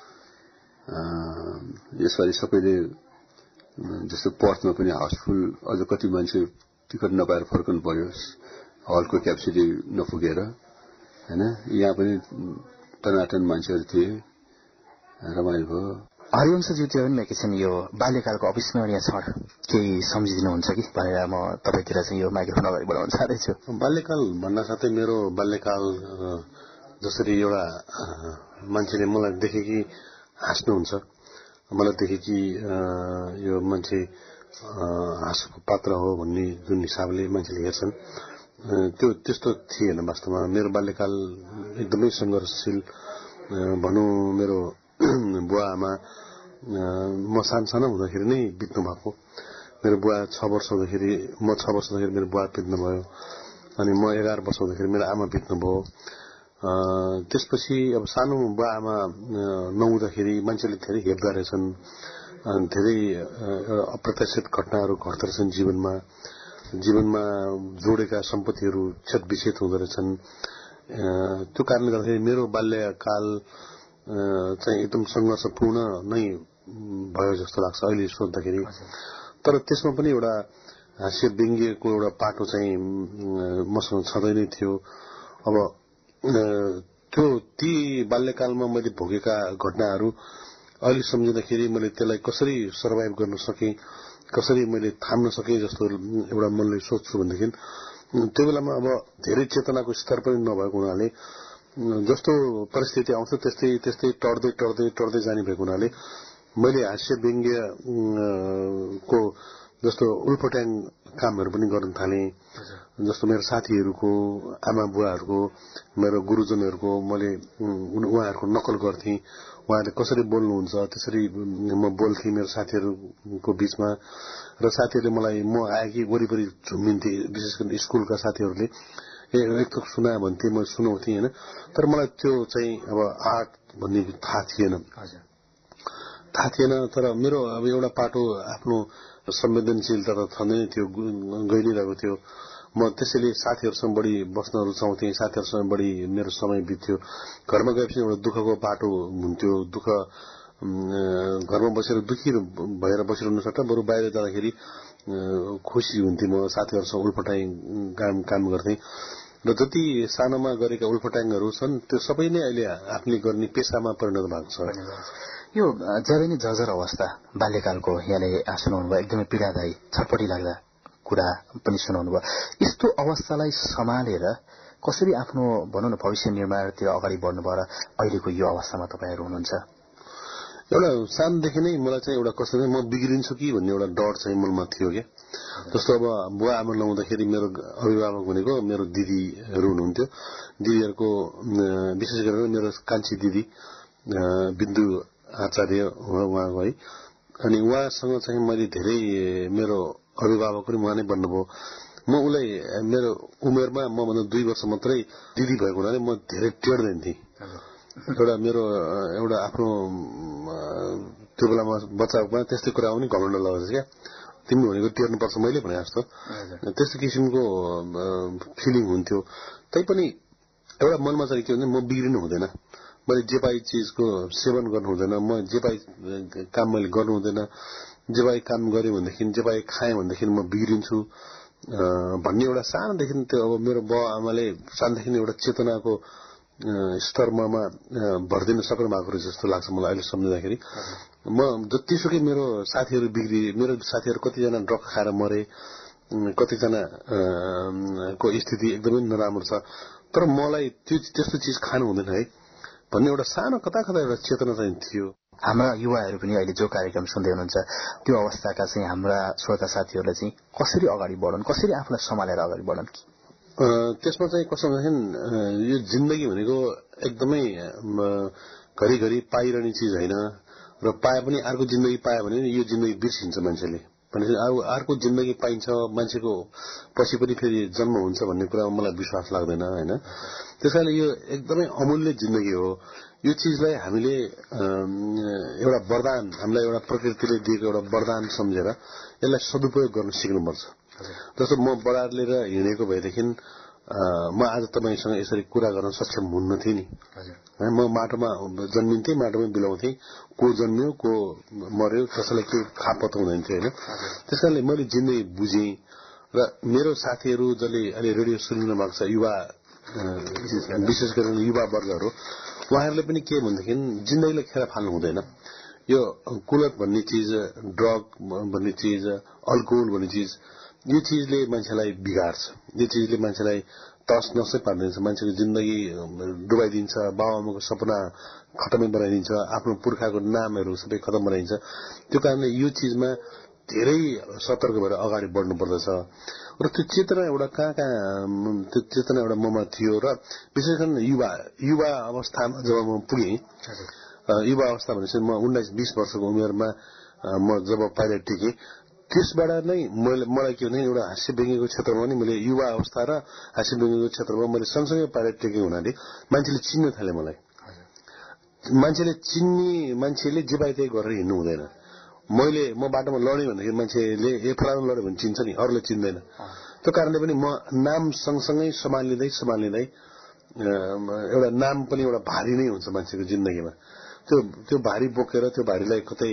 यसपालि सबैले जस्तो पर्थमा पनि हाउसफुल, अझ कति मान्छे टिकट नपाएर फर्कनु पर्यो हलको क्यापेसिटी नपुगेर होइन। यहाँ पनि टनाटन मान्छेहरू थिए, रमाइलो भयो। हरिवंशज्यूतिर पनि एकैछिन यो बाल्यकालको अविस्मरणीय क्षण केही सम्झिदिनुहुन्छ कि भनेर म तपाईँतिर चाहिँ यो माइक्रोफोन अगाडि बढाउन चाहँदैछु। बाल्यकाल भन्न साथै मेरो बाल्यकाल जसरी एउटा मान्छेले मलाई देखे कि हाँस्नुहुन्छ, मलाई देखे कि यो मान्छे हाँसोको पात्र हो भन्ने जुन हिसाबले मान्छेले हेर्छन् त्यो त्यस्तो थिएन वास्तवमा। मेरो बाल्यकाल एकदमै सङ्घर्षशील भनौँ। मेरो बुवा आमा म सानो सानो हुँदाखेरि नै बित्नु भएको। मेरो बुवा छ वर्ष हुँदाखेरि म छ वर्ष हुँदाखेरि मेरो बुवा बित्नु भयो। अनि म एघार वर्ष हुँदाखेरि मेरो आमा बित्नु भयो। त्यसपछि अब सानो बुवा आमा नहुँदाखेरि मान्छेले धेरै हेप्दा रहेछन्, धेरै अप्रत्याशित घटनाहरू घट्दो रहेछन् जीवनमा। जीवनमा जोडेका सम्पत्तिहरू क्षत विक्षत हुँदो रहेछन्। त्यो कारणले गर्दाखेरि मेरो बाल्यकाल चाहिँ एकदम सङ्घर्षपूर्ण नै भयो जस्तो लाग्छ अहिले सोच्दाखेरि। तर त्यसमा पनि एउटा हास्य व्यङ्ग्यको एउटा पाटो चाहिँ मसँग छँदै नै थियो। अब त्यो ती बाल्यकालमा मैले भोगेका घटनाहरू अहिले सम्झिँदाखेरि मैले त्यसलाई कसरी सर्भाइभ गर्न सकेँ, कसरी मैले थाम्न सकेँ जस्तो एउटा मनले सोच्छु भनेदेखि त्यो बेलामा अब धेरै चेतनाको स्तर पनि नभएको हुनाले जस्तो परिस्थिति आउँछ त्यस्तै त्यस्तै टर्दै टर्दै टर्दै जाने भएको हुनाले मैले हास्य व्यङ्ग्यको जस्तो उल्फोट्याङ कामहरू पनि गर्न थालेँ। जस्तो मेरो साथीहरूको, आमा बुवाहरूको, मेरो गुरुजनहरूको मैले उहाँहरूको नकल गर्थेँ। उहाँहरूले कसरी बोल्नुहुन्छ त्यसरी म बोल्थेँ मेरो साथीहरूको बिचमा। र साथीहरूले मलाई म आए कि वरिपरि झुम्मिन्थे, विशेष गरी स्कुलका साथीहरूले ए एक थोक सुना भन्थे, म सुनाउँथेँ होइन। तर मलाई त्यो चाहिँ अब आर्ट भन्ने थाहा थिएन थाहा थिएन तर मेरो अब एउटा पाटो आफ्नो संवेदनशीलता त छँदै नै थियो, गइ नै रहेको थियो। म त्यसैले साथीहरूसँग बढी बस्न रुचाउँथेँ, साथीहरूसँग बढी मेरो समय बित्थ्यो। घरमा गएपछि एउटा दुःखको पाटो हुन्थ्यो, दुःख घरमा बसेर दुःखी भएर बसिरहनु सट्टा बरु बाहिर जाँदाखेरि खुसी हुन्थेँ। म साथीहरूसँग उल्फोटाइ काम काम गर्थेँ र जति सानोमा गरेका उल्फोटाङहरू छन् त्यो सबै नै अहिले आफूले गर्ने पेसामा परिणत भएको छ। यो ज्यादै नै जर्जर अवस्था बाल्यकालको यहाँले सुनाउनु भयो, एकदमै पीडादायी छटपटी लाग्दा कुरा पनि सुनाउनु भयो। यस्तो अवस्थालाई सम्हालेर कसरी आफ्नो भनौँ न भविष्य निर्माणतिर अगाडि बढ्नुभयो र अहिलेको यो अवस्थामा तपाईँहरू हुनुहुन्छ? एउटा सानोदेखि नै मलाई चाहिँ एउटा कस्तो म बिग्रिन्छु कि भन्ने एउटा डर चाहिँ मनमा थियो क्या। जस्तो अब बुवा आमा नहुँदाखेरि मेरो अभिभावक भनेको मेरो दिदीहरू हुनुहुन्थ्यो। दिदीहरूको विशेष गरेर मेरो कान्छी दिदी बिन्दु आचार्य उहाँको है। अनि उहाँसँग चाहिँ मैले धेरै मेरो अभिभावक पनि उहाँ नै बन्नुभयो। म उसलाई मेरो उमेरमा मभन्दा दुई वर्ष मात्रै दिदी भएको हुनाले म धेरै टेर्दैन थिएँ। एउटा मेरो एउटा आफ्नो त्यो बेलामा बच्चामा त्यस्तै कुरा पनि घमण्ड लाग्छ क्या, तिमी भनेको टेर्नुपर्छ मैले भने जस्तो त्यस्तो किसिमको फिलिङ हुन्थ्यो। तैपनि एउटा मनमा चाहिँ के भने म बिग्रिनु हुँदैन, मैले जे पाए चिजको सेवन गर्नु हुँदैन, म जे पाए काम मैले गर्नु हुँदैन, जे पाए काम गरेँ भनेदेखि जे पाए खाएँ भनेदेखि म बिग्रिन्छु भन्ने एउटा सानोदेखि त्यो अब मेरो बाउ आमाले सानोदेखि एउटा चेतनाको स्तरमा भरिदिन सक्नु भएको रहेछ जस्तो लाग्छ मलाई अहिले सम्झिँदाखेरि। म जतिसुकै मेरो साथीहरू बिग्रि, मेरो साथीहरू कतिजना ड्रग खाएर मरे, कतिजना को स्थिति एकदमै नराम्रो छ, तर मलाई त्यो त्यस्तो चिज खानु हुँदैन है भन्ने एउटा सानो कता कता एउटा चेतना चाहिँ थियो। हाम्रा युवाहरू पनि अहिले जो कार्यक्रम सुन्दै हुनुहुन्छ त्यो अवस्थाका चाहिँ हाम्रा श्रोता साथीहरूलाई चाहिँ कसरी अगाडि बढ्छन्, कसरी आफूलाई सम्हालेर अगाडि बढ्छन्? त्यसमा चाहिँ कस्तो भनेदेखि यो जिन्दगी भनेको एकदमै घरिघरि पाइरहने चिज होइन र पाए पनि अर्को जिन्दगी पायो भने यो जिन्दगी बिर्सिन्छ मान्छेले भनेपछि अब अर्को जिन्दगी पाइन्छ, मान्छेको पछि पनि फेरि जन्म हुन्छ भन्ने कुरामा मलाई विश्वास लाग्दैन होइन। त्यसकारणले यो एकदमै अमूल्य जिन्दगी हो। यो चिजलाई हामीले एउटा वरदान, हामीलाई एउटा प्रकृतिले दिएको एउटा वरदान सम्झेर यसलाई सदुपयोग गर्न सिक्नुपर्छ। जस्तो म बरार लिएर हिँडेको भएदेखि म आज तपाईसँग यसरी कुरा गर्न सक्षम हुन्न थिएँ नि। म माटोमा जन्मिन्थेँ, माटोमै बिलाउँथेँ, को जन्मियो को मर्यो कसैलाई के थाहा पत्ता हुँदैन थियो होइन। त्यस कारणले मैले जिन्दगी बुझेँ र मेरो साथीहरू जसले अहिले रेडियो सुनिनु भएको छ, युवा विशेष गरेर युवा वर्गहरू, उहाँहरूले पनि के भनेदेखि जिन्दगीलाई खेर फाल्नु हुँदैन। यो कुलत भन्ने चिज, ड्रग भन्ने चिज, अल्कोहल भन्ने चिज, यो चिजले मान्छेलाई बिगार्छ, यो चिजले मान्छेलाई तस नसै पारिदिन्छ, मान्छेको जिन्दगी डुबाइदिन्छ, बाबुआमाको सपना खतमै बनाइदिन्छ, आफ्नो पुर्खाको नामहरू सबै खतम बनाइदिन्छ। त्यो कारणले यो चिजमा धेरै सतर्क भएर अगाडि बढ्नु पर्दछ र त्यो चेतना एउटा कहाँ कहाँ त्यो चेतना एउटा ममा थियो र विशेष गरी युवा युवा अवस्थामा जब म पुगेँ, युवा अवस्था भनेपछि म उन्नाइस बिस वर्षको उमेरमा म जब पाइलट टिकेँ, त्यसबाट नै मैले मलाई के भने एउटा हास्य व्यङ्ग्यको क्षेत्रमा पनि मैले युवा अवस्था र हास्य व्यङ्ग्यको क्षेत्रमा मैले सँगसँगै पाइलट टेकेँ हुनाले मान्छेले चिन्न थाले मलाई। मान्छेले चिन्ने मान्छेले जे पाए त्यही गरेर हिँड्नु हुँदैन। मैले म बाटोमा लडेँ भनेदेखि मान्छेले ए फलानु लड्यो भने चिन्छ नि, अरूले चिन्दैन। त्यो कारणले पनि म नाम सँगसँगै सम्हालिँदै सम्हालिँदै एउटा नाम पनि एउटा भारी नै हुन्छ मान्छेको जिन्दगीमा। त्यो त्यो भारी बोकेर त्यो भारीलाई कतै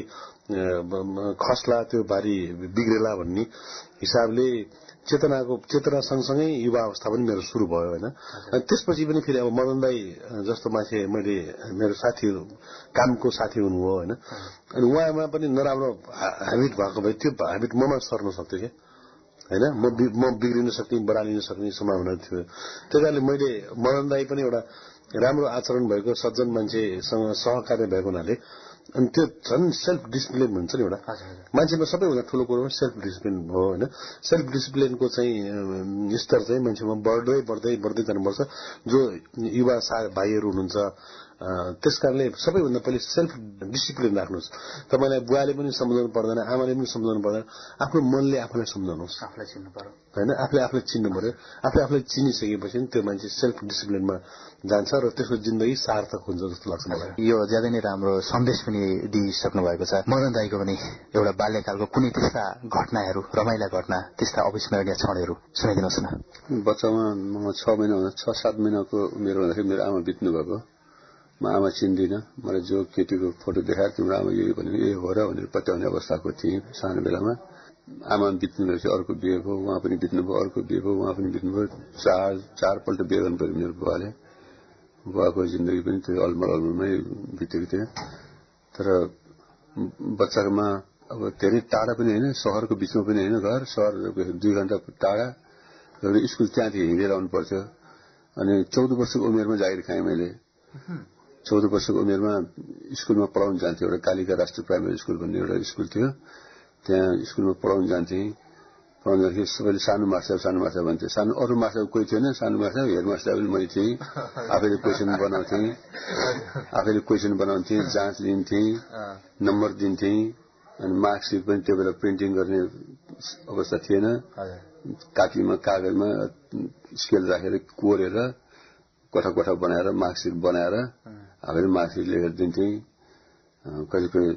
खस्ला, त्यो भारी बिग्रेला भन्ने हिसाबले चेतनाको चेतना सँगसँगै युवा अवस्था पनि मेरो सुरु भयो होइन। अनि त्यसपछि पनि फेरि अब मदन दाई जस्तो मान्छे मैले मेरो साथीहरू कामको साथी हुनुभयो होइन, अनि उहाँमा पनि नराम्रो ह्याबिट भएको भए त्यो ह्याबिट ममा सर्न सक्थ्यो क्या होइन, म म बिग्रिन सक्ने, बढालिन सक्ने सम्भावना थियो। त्यही कारणले मैले मदन दाई पनि एउटा राम्रो आचरण भएको सज्जन मान्छेसँग सहकार्य भएको हुनाले अनि त्यो झन् सेल्फ डिसिप्लिन हुन्छ नि एउटा मान्छेमा सबैभन्दा ठुलो कुरो सेल्फ डिसिप्लिन हो होइन। सेल्फ डिसिप्लिनको चाहिँ स्तर चाहिँ मान्छेमा बढ्दै बढ्दै बढ्दै जानुपर्छ। जो युवा सा भाइहरू हुनुहुन्छ त्यस कारणले सबैभन्दा पहिले सेल्फ डिसिप्लिन राख्नुहोस्। तपाईँलाई बुवाले पनि सम्झाउनु पर्दैन, आमाले पनि सम्झाउनु पर्दैन, आफ्नो मनले आफूलाई सम्झाउनुहोस्, आफूलाई चिन्नु पर्यो होइन, आफूले आफूलाई चिन्नु पर्यो। आफूले आफूलाई चिनिसकेपछि त्यो मान्छे सेल्फ डिसिप्लिनमा जान्छ र त्यसको जिन्दगी सार्थक हुन्छ जस्तो लाग्छ मलाई। यो ज्यादै नै राम्रो सन्देश पनि दिइसक्नु भएको छ। मदन दाईको पनि एउटा बाल्यकालको कुनै त्यस्ता घटनाहरू, रमाइला घटना, त्यस्ता अविस्मरणीय क्षणहरू सुनाइदिनुहोस् न। बच्चामा म छ महिना छ सात महिनाको उमेर हुँदाखेरि मेरो आमा बित्नु भएको। म आमा चिन्दिनँ, मलाई जो केटीको फोटो देखाएर तिम्रो आमा यो भने ए हो र भनेर पत्याउने अवस्थाको थिएँ सानो बेलामा। आमा बित्नु भएपछि अर्को बिहे भयो, उहाँ पनि बित्नुभयो, अर्को बिहे भयो, उहाँ पनि बित्नुभयो। चार चारपल्ट बिहे गर्नु पऱ्यो मेरो बुवाले। बुवाको जिन्दगी पनि त्यो अलमल अलमलमै बितेको थियो। तर बच्चामा अब धेरै टाढा पनि होइन, सहरको बिचमा पनि होइन, घर सहर दुई घन्टा टाढा, एउटा स्कुल त्यहाँदेखि हिँडेर आउनु पर्थ्यो। अनि चौध वर्षको उमेरमा जागिर खाएँ मैले। चौध वर्षको उमेरमा स्कुलमा पढाउन जान्थेँ, एउटा कालिका राष्ट्रिय प्राइमेरी स्कुल भन्ने एउटा स्कुल थियो, त्यहाँ स्कुलमा पढाउन जान्थेँ। पढाउन जान्थेँ सबैले सानो मास्टर सानो मास्टर भन्थे। सानो अरू मास्टर कोही थिएन, सानो मास्टर हेड मास्टर पनि मैले थिएँ। आफैले क्वेसन बनाउँथेँ, आफैले क्वेसन बनाउँथेँ, जाँच लिन्थेँ, नम्बर दिन्थेँ। अनि मार्कसिट पनि त्यो बेला प्रिन्टिङ गर्ने अवस्था थिएन, कापीमा कागजमा स्केल राखेर कोरेर कोठा कोठा बनाएर मार्कसिट बनाएर आफैले मार्कसिट लेखेर दिन्थे। कहिले कहिले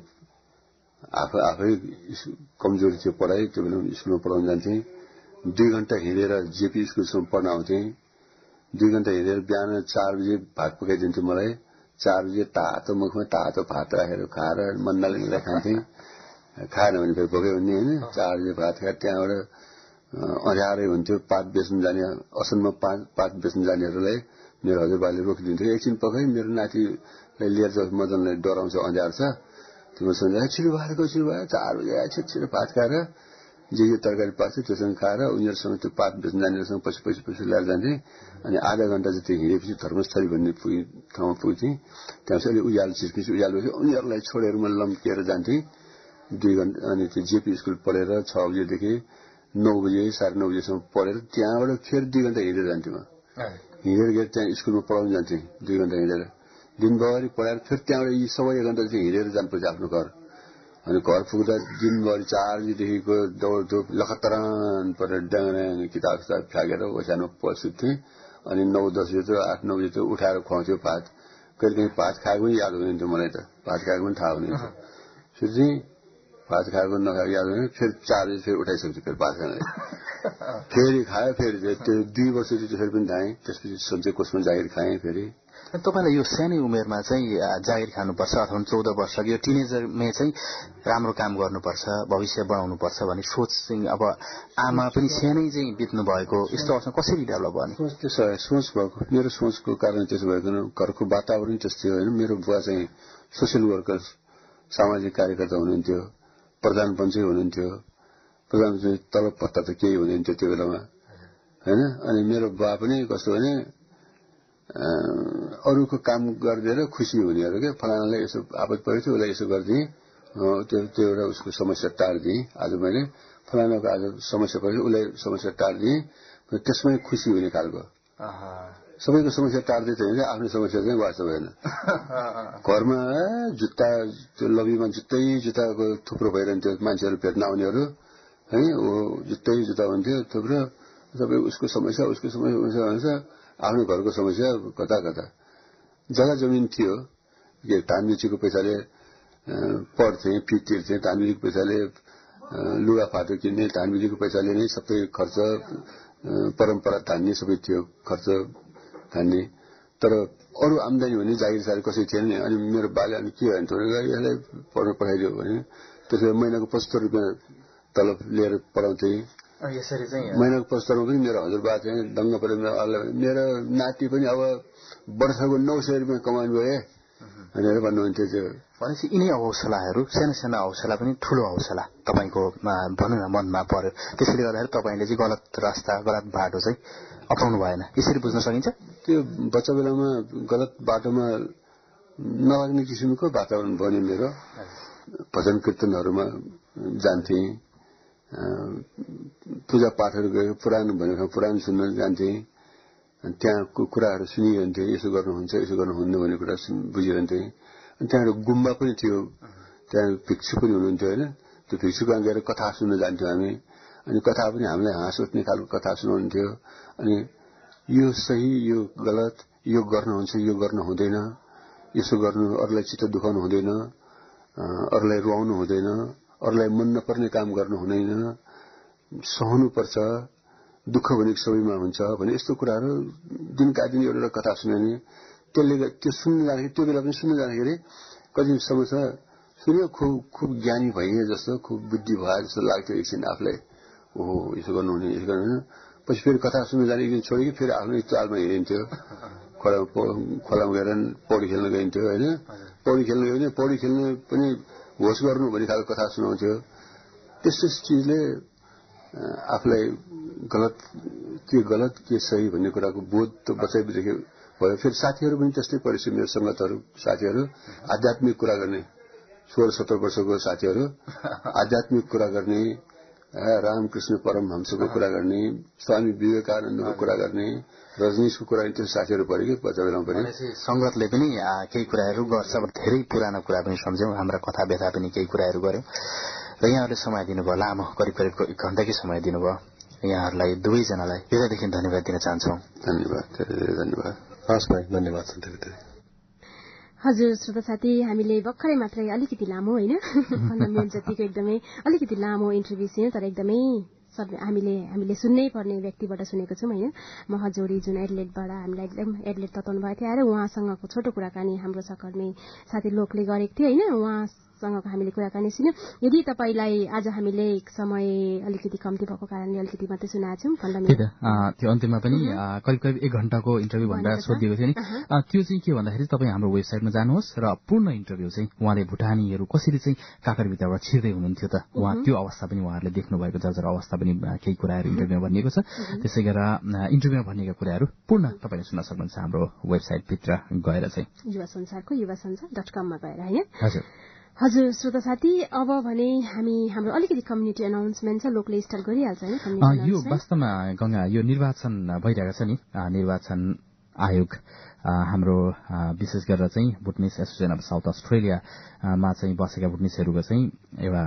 आफै आफै कमजोरी थियो पढाइ, त्यो बेला स्कुलमा पढाउन जान्थे। दुई घण्टा हिँडेर जेपी स्कुलसम्म पढ्न आउँथे। दुई घण्टा हिँडेर बिहान चार बजे भात पकाइदिन्थ्यो मलाई। चार बजे तातो मुखमा तातो भात राखेर खाएर मन्दाले मिलाएर खान्थे। खाएन भने फेरि भोकै हुने होइन। चार बजे भात खाएर त्यहाँबाट अँध्यारै हुन्थ्यो। पात बेच्न जाने असनमा पात पात बेच्न जानेहरूलाई मेरो हजुरबाले रोकिदिन्थ्यो। एकछिन पकाइ मेरो नातिलाई लिएर जाऊ, मदनलाई डराउँछ अँध्यार छ, तिम्रो सम्झाएर छिटो भात खाऊ छिटो भयो। चार बजे आएर छिटो छिटो भात खाएर जे जे तरकारी पाक्छ त्योसँग खाएर उनीहरूसँग त्यो पात बेच्न जानेहरूसँग पछि पछि पछि लिएर जान्थे। अनि आधा घण्टा जति हिँडेपछि धर्मस्थली भन्ने पुगे ठाउँमा पुग्थेँ। त्यहाँ चाहिँ अलिक उज्यालो चिसपिस उज्यालो भएपछि उनीहरूलाई छोडेर म लम्किएर जान्थेँ। दुई घण्टा अनि त्यो जेपी स्कुल पढेर छ बजेदेखि नौ बजे साढे नौ बजेसम्म पढेर त्यहाँबाट फेरि दुई घण्टा हिँडेर जान्थेँ। म हिँडेर गएर त्यहाँ स्कुलमा पढाउन जान्थेँ। दुई घण्टा हिँडेर दिनभरि पढाएर फेरि त्यहाँबाट यी सबै एक घण्टा चाहिँ हिँडेर जानुपर्छ आफ्नो घर। अनि घर पुग्दा दिनभरि चार बजीदेखिको दौडधुप लखतरान परेर डाङ किताब किताब फ्याँकेर ओछ्यानो सुत्थेँ। अनि नौ दस बजी त आठ नौ बजी त उठाएर खुवाउँथ्यो भात। कहिले कहीँ भात खाएको पनि याद हुँदैन थियो मलाई त, भात खाएको पनि थाहा हुँदैन थियो। फेरि भात खाएको नखाएको याद हुँदैन। फेरि चार बजी फेरि उठाइसक्छु फेरि भात खाने फेरि खायो। फेरि त्यो दुई वर्ष त्यसरी पनि खाएँ। त्यसपछि सन्चै कोषमा जागिर खाएँ। फेरि तपाईँलाई यो सानै उमेरमा चाहिँ जागिर खानुपर्छ अथवा चौध वर्ष यो टिनेजरमै चाहिँ राम्रो काम गर्नुपर्छ, भविष्य बनाउनुपर्छ भन्ने सोच चाहिँ अब आमा पनि सानै चाहिँ बित्नु भएको यस्तो अवस्था कसरी डेभलप गर्ने? सोच त्यसो सोच भएको मेरो सोचको कारण त्यसो भएको घरको वातावरण त्यस्तै होइन। मेरो बुवा चाहिँ सोसियल वर्कर सामाजिक कार्यकर्ता हुनुहुन्थ्यो, प्रधान पञ्चै हुनुहुन्थ्यो। प्रधान पञ्च तलब भत्ता त केही हुँदैन थियो त्यो बेलामा होइन। अनि मेरो बुवा पनि कस्तो भने अरूको काम गरिदिएर खुसी हुनेहरू के फलानालाई यसो आपत परेको थियो उसलाई यसो गरिदिएँ, त्यो त्यो एउटा उसको समस्या टारिदिएँ। आज मैले फलानाको आज समस्या परेको उसलाई समस्या टारिदिएँ, त्यसमै खुसी हुने खालको। सबैको समस्या टार्दै थियो भने आफ्नो समस्या चाहिँ वास्तव होइन। घरमा जुत्ता त्यो लबीमा जुत्तै जुत्ताको थुप्रो भइरहन्थ्यो मान्छेहरू भेट्न आउनेहरू है। ऊ जुत्तै जुत्ता हुन्थ्यो थुप्रो। सबै उसको समस्या उसको समस्या भन्छ आफ्नो घरको समस्या कता कता। जग्गा जमिन थियो के धानबेचीको पैसाले पढ्थे फी तिर्थे, धानबेचीको पैसाले लुगाफाटो किन्ने, धानबेचीको पैसाले नै सबै खर्च परम्परा धान्ने सबै थियो खर्च धान्ने। तर अरू आम्दानी भने जागिर सागिर कसै थिएन नि। अनि मेरो बाले अनि के भयो भने यसलाई पढ्न पठाइदियो भने त्यसो भए महिनाको पचहत्तर रुपियाँ तलब लिएर पढाउँथे। यसरी चाहिँ महिनाको पचहत्तरमा पनि मेरो हजुरबा चाहिँ दङ्ग पऱ्यो। मेरो नाति पनि अब वर्षको नौ सय रुपियाँ कमाउनु भए भनेर भन्नुहुन्थ्यो। त्यो भनेपछि यिनै हौसलाहरू सानो सानो हौसला पनि ठुलो हौसला तपाईँको भनौँ न मनमा पर्यो। त्यसैले गर्दाखेरि तपाईँले चाहिँ गलत रास्ता गलत बाटो चाहिँ अप्नाउनु भएन, यसरी बुझ्न सकिन्छ। त्यो बच्चा बेलामा गलत बाटोमा नलाग्ने किसिमको वातावरण बन्यो मेरो। भजन कीर्तनहरूमा जान्थे, पूजा पाठहरू गयो, पुराण भनेर पुराण सुन्न जान्थे। त्यहाँको कुराहरू सुनिरहन्थे, यसो गर्नुहुन्छ यसो गर्नुहुन्न भन्ने कुरा बुझिरहन्थे। अनि त्यहाँबाट गुम्बा पनि थियो, त्यहाँ भिक्षु पनि हुनुहुन्थ्यो होइन। त्यो भिक्षुकमा गएर कथा सुन्न जान्थ्यौँ हामी। अनि कथा पनि हामीलाई हाँस उठ्ने खालको कथा सुनाउनुहुन्थ्यो। अनि यो सही यो गलत, यो गर्नुहुन्छ यो गर्न हुँदैन, यसो गर्नु अरूलाई चित्त दुखाउनु हुँदैन, अरूलाई रुवाउनु हुँदैन, अरूलाई मन नपर्ने काम गर्नु हुँदैन, सहनुपर्छ, दुःख भनेको सबैमा हुन्छ भने यस्तो कुराहरू दिनका दिन एउटा कथा सुनाउने। त्यसले त्यो सुन्नु जाँदाखेरि त्यो बेला पनि सुन्नु जाँदाखेरि कति समस्या सुन्यो खुब खुब ज्ञानी भइए जस्तो, खुब बुद्धि भए जस्तो लाग्थ्यो एकछिन आफूलाई। ओहो यसो गर्नुहुने यसो गर्नुहुने। पछि फेरि कथा सुन्नु जाने एकदिन छोडेको फेरि आफ्नै चालमा हिँडिन्थ्यो। खोला खोलामा गएर पौडी खेल्न गइन्थ्यो होइन। पौडी खेल्न गयो भने पौडी खेल्नु पनि होस गर्नु भन्ने खालको कथा सुनाउँथ्यो। त्यस्तो चिजले आफूलाई गलत के गलत के सही भन्ने कुराको बोध त बचाइदेखि भयो। फेरि साथीहरू पनि त्यस्तै परिचय मेरो सङ्गतहरू साथीहरू आध्यात्मिक कुरा गर्ने सोह्र सत्र वर्षको साथीहरू आध्यात्मिक कुरा गर्ने, रामकृष्ण परमहंसको कुरा गर्ने, स्वामी विवेकानन्दको कुरा गर्ने, रजनीशको कुरा गर्ने त्यो साथीहरू पऱ्यो कि बच्चा बेलामा पनि। सङ्गतले पनि केही कुराहरू गर्छ। धेरै पुरानो कुरा पनि सम्झ्यौँ, हाम्रा कथा व्यथा पनि केही कुराहरू गऱ्यौँ र यहाँहरूले समय दिनुभयो लामो, करिब करिब एक घण्टाकै समय दिनुभयो। यहाँहरूलाई दुवैजनालाई हृदयदेखि धन्यवाद दिन चाहन्छौँ। धन्यवाद, धेरै धन्यवाद। हस् भाइ, धन्यवाद छ धेरै धेरै। हजुर श्रोता साथी, हामीले भर्खरै मात्रै अलिकति लामो होइन पन्ध्र मिनट जतिको एकदमै अलिकति लामो इन्टरभ्यू थियो, तर एकदमै सब हामीले हामीले सुन्नै पर्ने व्यक्तिबाट सुनेको छौँ होइन। महजोडी जुन एडलेटबाट हामीलाई एकदम एडलेट तताउनु भएको थियो, र उहाँसँगको छोटो कुराकानी हाम्रो सहकर्मी साथी लोकले गरेको थियो होइन। उहाँसँगको हामीले कुराकानी सुन्यौँ। यदि तपाईँलाई आज हामीले समय अलिकति कम्ती भएको कारणले अलिकति मात्रै सुनाएको छौँ पन्ध्र मिनट त्यो अन्तिममा पनि करिब करिब एक घण्टाको इन्टरभ्यू भनेर सोधिएको थियो नि। त्यो चाहिँ के भन्दाखेरि तपाईँ हाम्रो वेबसाइटमा जानुहोस् र पूर्ण इन्टरभ्यू चाहिँ उहाँले भुटानीहरू कसरी चाहिँ काकरभित्रबाट छिर्दै हुनुहुन्थ्यो त उहाँ त्यो अवस्था पनि उहाँहरूले देख्नु भएको जर्जर अवस्था पनि केही कुराहरू इन्टरभ्यूमा भनिएको छ। त्यसै गरेर इन्टरभ्यूमा भनिएका कुराहरू पूर्ण तपाईँले सुन्न सक्नुहुन्छ हाम्रो वेबसाइटभित्र गएर चाहिँ युवा संसारको युवा संसार डट कममा गएर होइन। हजुर हजुर श्रोता साथी, अब भने हामी हाम्रो अलिकति कम्युनिटी अनाउन्समेन्ट छ, लोकले स्टार्ट गरिहाल्छ होइन। यो वास्तवमा गंगा यो निर्वाचन भइरहेको छ नि, निर्वाचन आयोग हाम्रो विशेष गरेर चाहिँ बुटनिस एसोसिएसन अफ साउथ अस्ट्रेलियामा चाहिँ बसेका बुटनिसहरूको चाहिँ एउटा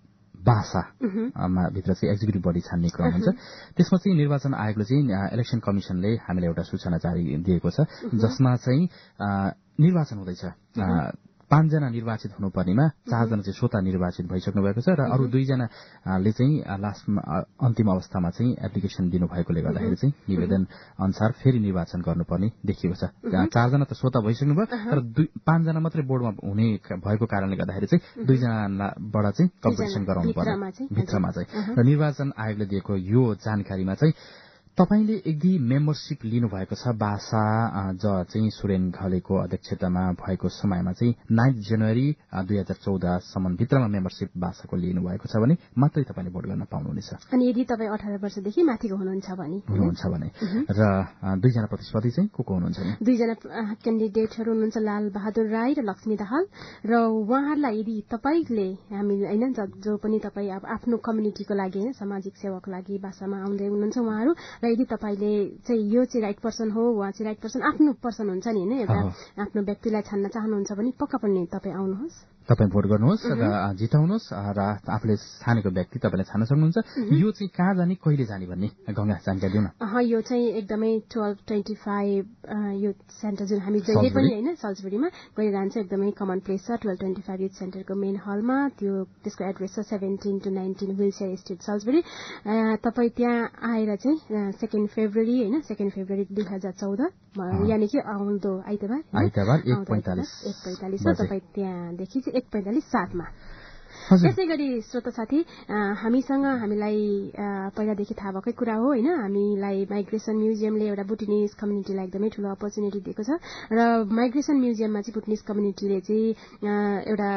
भाषामा भित्र चाहिँ एक्जिक्युटिभ बडी छान्ने क्रम हुन्छ। त्यसमा चाहिँ निर्वाचन आयोगले चाहिँ इलेक्सन कमिसनले हामीलाई एउटा सूचना जारी दिएको छ, जसमा चाहिँ निर्वाचन हुँदैछ। पाँचजना निर्वाचित हुनुपर्नेमा चारजना चाहिँ स्वतः निर्वाचित भइसक्नु भएको छ र अरू दुईजनाले चाहिँ लास्टमा अन्तिम अवस्थामा चाहिँ एप्लिकेसन दिनुभएकोले गर्दाखेरि चाहिँ निवेदन अनुसार फेरि निर्वाचन गर्नुपर्ने देखिएको छ। चारजना त स्वतः भइसक्नु भयो, तर पाँचजना मात्रै बोर्डमा हुने भएको कारणले गर्दाखेरि चाहिँ दुईजनाबाट चाहिँ कम्पिटिसन गराउनु पर्ने भित्रमा चाहिँ। र निर्वाचन आयोगले दिएको यो जानकारीमा चाहिँ तपाईले यदि मेम्बरशिप लिनुभएको छ भाषा ज चाहिँ सुरेन घलेको अध्यक्षतामा भएको समयमा चाहिँ नाइन्थ जनवरी दुई हजार चौधसम्म भित्रमा मेम्बरशिप भाषाको लिनुभएको छ भने मात्रै तपाईँले भोट गर्न पाउनुहुनेछ। अनि यदि तपाईँ अठार वर्षदेखि माथिको हुनुहुन्छ भने हुनुहुन्छ भने र दुईजना प्रतिस्पर्धी चाहिँ को को हुनुहुन्छ नि? दुईजना क्यान्डिडेटहरू हुनुहुन्छ, लाल बहादुर राई र लक्ष्मी दाहाल। र उहाँहरूलाई यदि तपाईँले हामी होइन जो पनि तपाईँ अब आफ्नो कम्युनिटीको लागि होइन सामाजिक सेवाको लागि भाषामा आउँदै हुनुहुन्छ उहाँहरू, यदि तपाईँले चाहिँ यो चाहिँ राइट पर्सन हो, उहाँ चाहिँ राइट पर्सन आफ्नो पर्सन हुन्छ नि होइन, एउटा आफ्नो व्यक्तिलाई छान्न चाहनुहुन्छ भने पक्का पनि तपाईँ आउनुहोस्, तपाईँ भोट गर्नुहोस् र जिताउनुहोस् र आफूले छानेको व्यक्ति तपाईँले छान्न सक्नुहुन्छ। यो चाहिँ कहाँ जाने कहिले जाने भन्ने गंगा जानकारी दिउँ न। यो चाहिँ एकदमै टुवेल्भ ट्वेन्टी फाइभ यो सेन्टर जुन हामी जहिले पनि होइन सल्सबेरीमा गइरहन्छ, एकदमै कमन प्लेस छ टुवेल्भ ट्वेन्टी फाइभ युथ सेन्टरको मेन हलमा। त्यो त्यसको एड्रेस छ seventeen to nineteen wheelchair street Salisbury. तपाईँ त्यहाँ आएर चाहिँ सेकेन्ड फेब्रुअरी होइन सेकेन्ड फेब्रुअरी दुई हजार चौध यानि कि आउँदो आइतबार आइतबार एक पैंतालिस एक पैंतालिस तपाईँ त्यहाँदेखि चाहिँ एक पैंतालिस सातमा। त्यसै गरी श्रोता साथी, हामीसँग हामीलाई पहिलादेखि थाहा भएकै कुरा हो होइन, हामीलाई माइग्रेसन म्युजियमले एउटा बुटनिस कम्युनिटीलाई एकदमै ठुलो अपर्च्युनिटी दिएको छ। र माइग्रेसन म्युजियममा चाहिँ बुटनिस कम्युनिटीले चाहिँ एउटा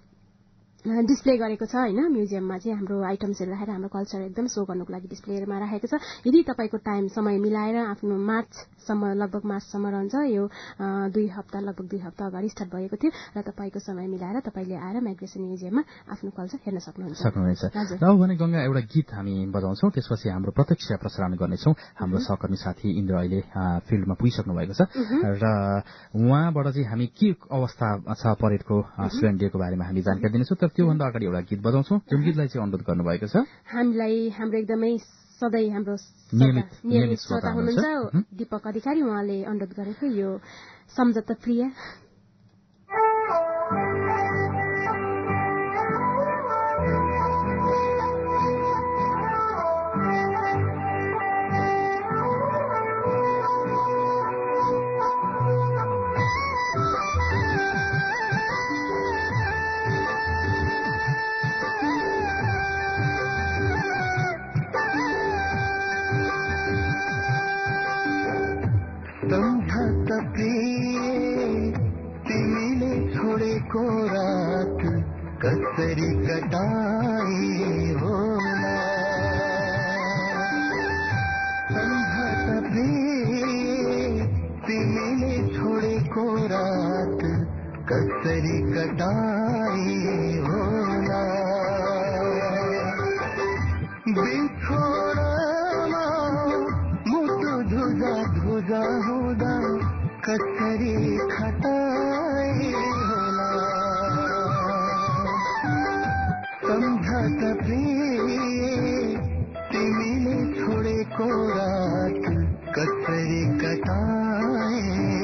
डिस्प्ले गरेको छ होइन। म्युजियममा चाहिँ हाम्रो आइटम्सहरू राखेर हाम्रो कल्चर एकदम सो गर्नुको लागि डिस्प्लेमा राखेको छ। यदि तपाईँको टाइम समय मिलाएर आफ्नो मार्चसम्म लगभग मार्चसम्म रहन्छ, यो दुई हप्ता लगभग दुई हप्ता अगाडि स्टार्ट भएको थियो, र तपाईँको समय मिलाएर तपाईँले आएर माइग्रेसन म्युजियममा आफ्नो कल्चर हेर्न सक्नुहुन्छ सक्नुहुनेछ। र अब भने गंगा एउटा गीत हामी बजाउँछौँ, त्यसपछि हाम्रो प्रत्यक्ष प्रसारण गर्नेछौँ। हाम्रो सहकर्मी साथी इन्द्र अहिले फिल्डमा पुगिसक्नु भएको छ र उहाँबाट चाहिँ हामी के अवस्था छ परेडको स्टुडेन्ट डेको बारेमा हामी जानकारी दिनेछौँ। तर त्योभन्दा अगाडि एउटा गीत बजाउँछौँ, जुन गीतलाई चाहिँ अनुरोध गर्नुभएको छ हामीलाई हाम्रो एकदमै सधैँ हाम्रो नियमित श्रोता हुनुहुन्छ दीपक अधिकारी, उहाँले अनुरोध गरेको यो सम्झौता प्रिय। सम्झौता प्रिय तिमीले छोडेको रात कसरी कटाई होला। सम्झौता प्रिय तिमीले छोडेको रात कसरी कटाई होला। बिछोडमा मुटु धुजा धुजा हुँदा कसरी खटाई होला। सम्झौता प्रिय तिमीले को रात कसरी कटाए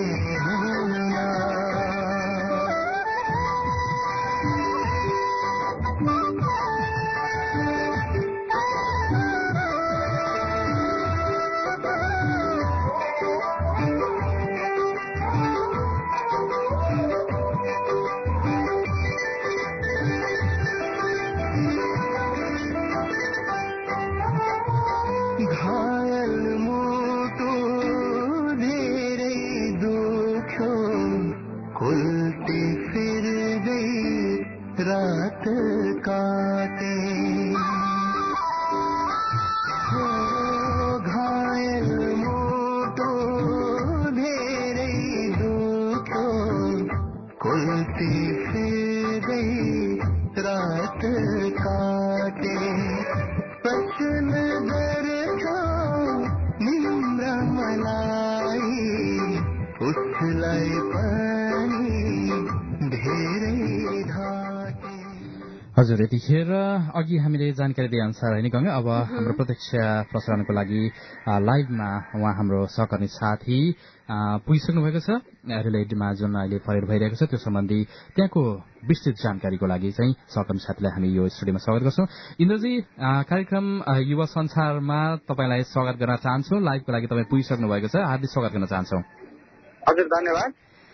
हजुर यतिखेर अघि हामीले जानकारी दिए अनुसार होइन गंगा अब हाम्रो प्रत्यक्ष प्रसारणको लागि लाइभमा उहाँ हाम्रो सहकर्मी साथी पुगिसक्नु भएको छ एडिलेडमा जुन अहिले परेड भइरहेको छ त्यो सम्बन्धी त्यहाँको विस्तृत जानकारीको लागि चाहिँ सहकर्मी साथीलाई हामी यो स्टुडियोमा स्वागत गर्छौं। इन्द्रजी कार्यक्रम युवा संसारमा तपाईलाई स्वागत गर्न चाहन्छु। लाइभको लागि तपाईँ पुगिसक्नु भएको छ, हार्दिक स्वागत गर्न चाहन्छौँ। हजुर धन्यवाद।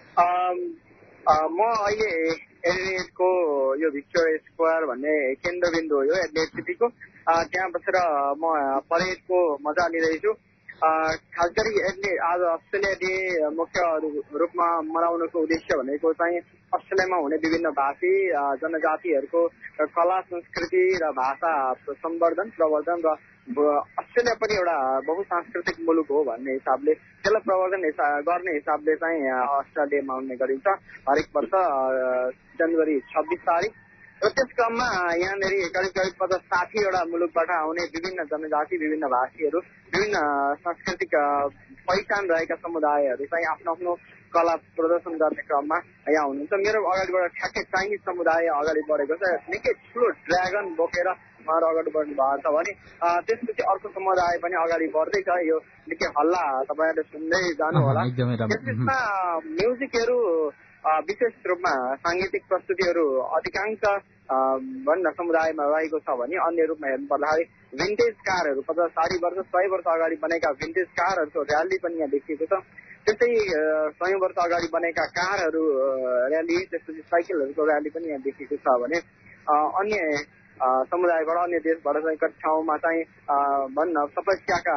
म अहिले एडिलेडको यो भिक्टोरिया स्क्वायर भन्ने केन्द्रबिन्दु हो यो एडिलेड सिटीको, त्यहाँ बसेर म परेडको मजा लिइरहेछु। खास गरी एडिलेड आज अस्ट्रेलिया डे मुख्य रूपमा मनाउनुको उद्देश्य भनेको चाहिँ अस्ट्रेलियामा हुने विभिन्न भाषी जनजातिहरूको कला संस्कृति र भाषा सम्वर्धन प्रवर्धन र अस्ट्रेलिया पनि एउटा बहुसांस्कृतिक मुलुक हो भन्ने हिसाबले त्यसलाई प्रवर्धन गर्ने हिसाबले चाहिँ अस्ट्रेलिया डे मनाउने गरिन्छ हरेक वर्ष जनवरी छब्बीस तारिक। र त्यस क्रममा यहाँनिर करिब करिब पचास साठीवटा मुलुकबाट आउने विभिन्न जनजाति विभिन्न भाषीहरू विभिन्न सांस्कृतिक पहिचान रहेका समुदायहरू चाहिँ आफ्नो आफ्नो कला प्रदर्शन गर्ने क्रममा यहाँ हुनुहुन्छ। मेरो अगाडिबाट ठ्याक्कै चाइनिज समुदाय अगाडि बढेको छ, निकै ठुलो ड्रागन बोकेर उहाँहरू अगाडि बढ्नु भएको छ भने त्यसपछि अर्को समुदाय पनि अगाडि बढ्दैछ। यो निकै हल्ला तपाईँहरूले सुन्दै जानु होला। त्यसमा म्युजिकहरू विशेष रूपमा साङ्गीतिक प्रस्तुतिहरू अधिकांश भन्न समुदायमा रहेको छ भने अन्य रूपमा हेर्नु पर्दाखेरि भिन्टेज कारहरू पचास साठी वर्ष सय वर्ष अगाडि बनेका भिन्टेज कारहरूको र्याली पनि यहाँ देखिएको छ। त्यस्तै सयौं वर्ष अगाडि बनेका कारहरू र्याली त्यसपछि साइकलहरूको र्याली पनि यहाँ देखिएको छ भने अन्य समुदायबाट अन्य देशबाट चाहिँ कति ठाउँमा चाहिँ भन्न तपस्याका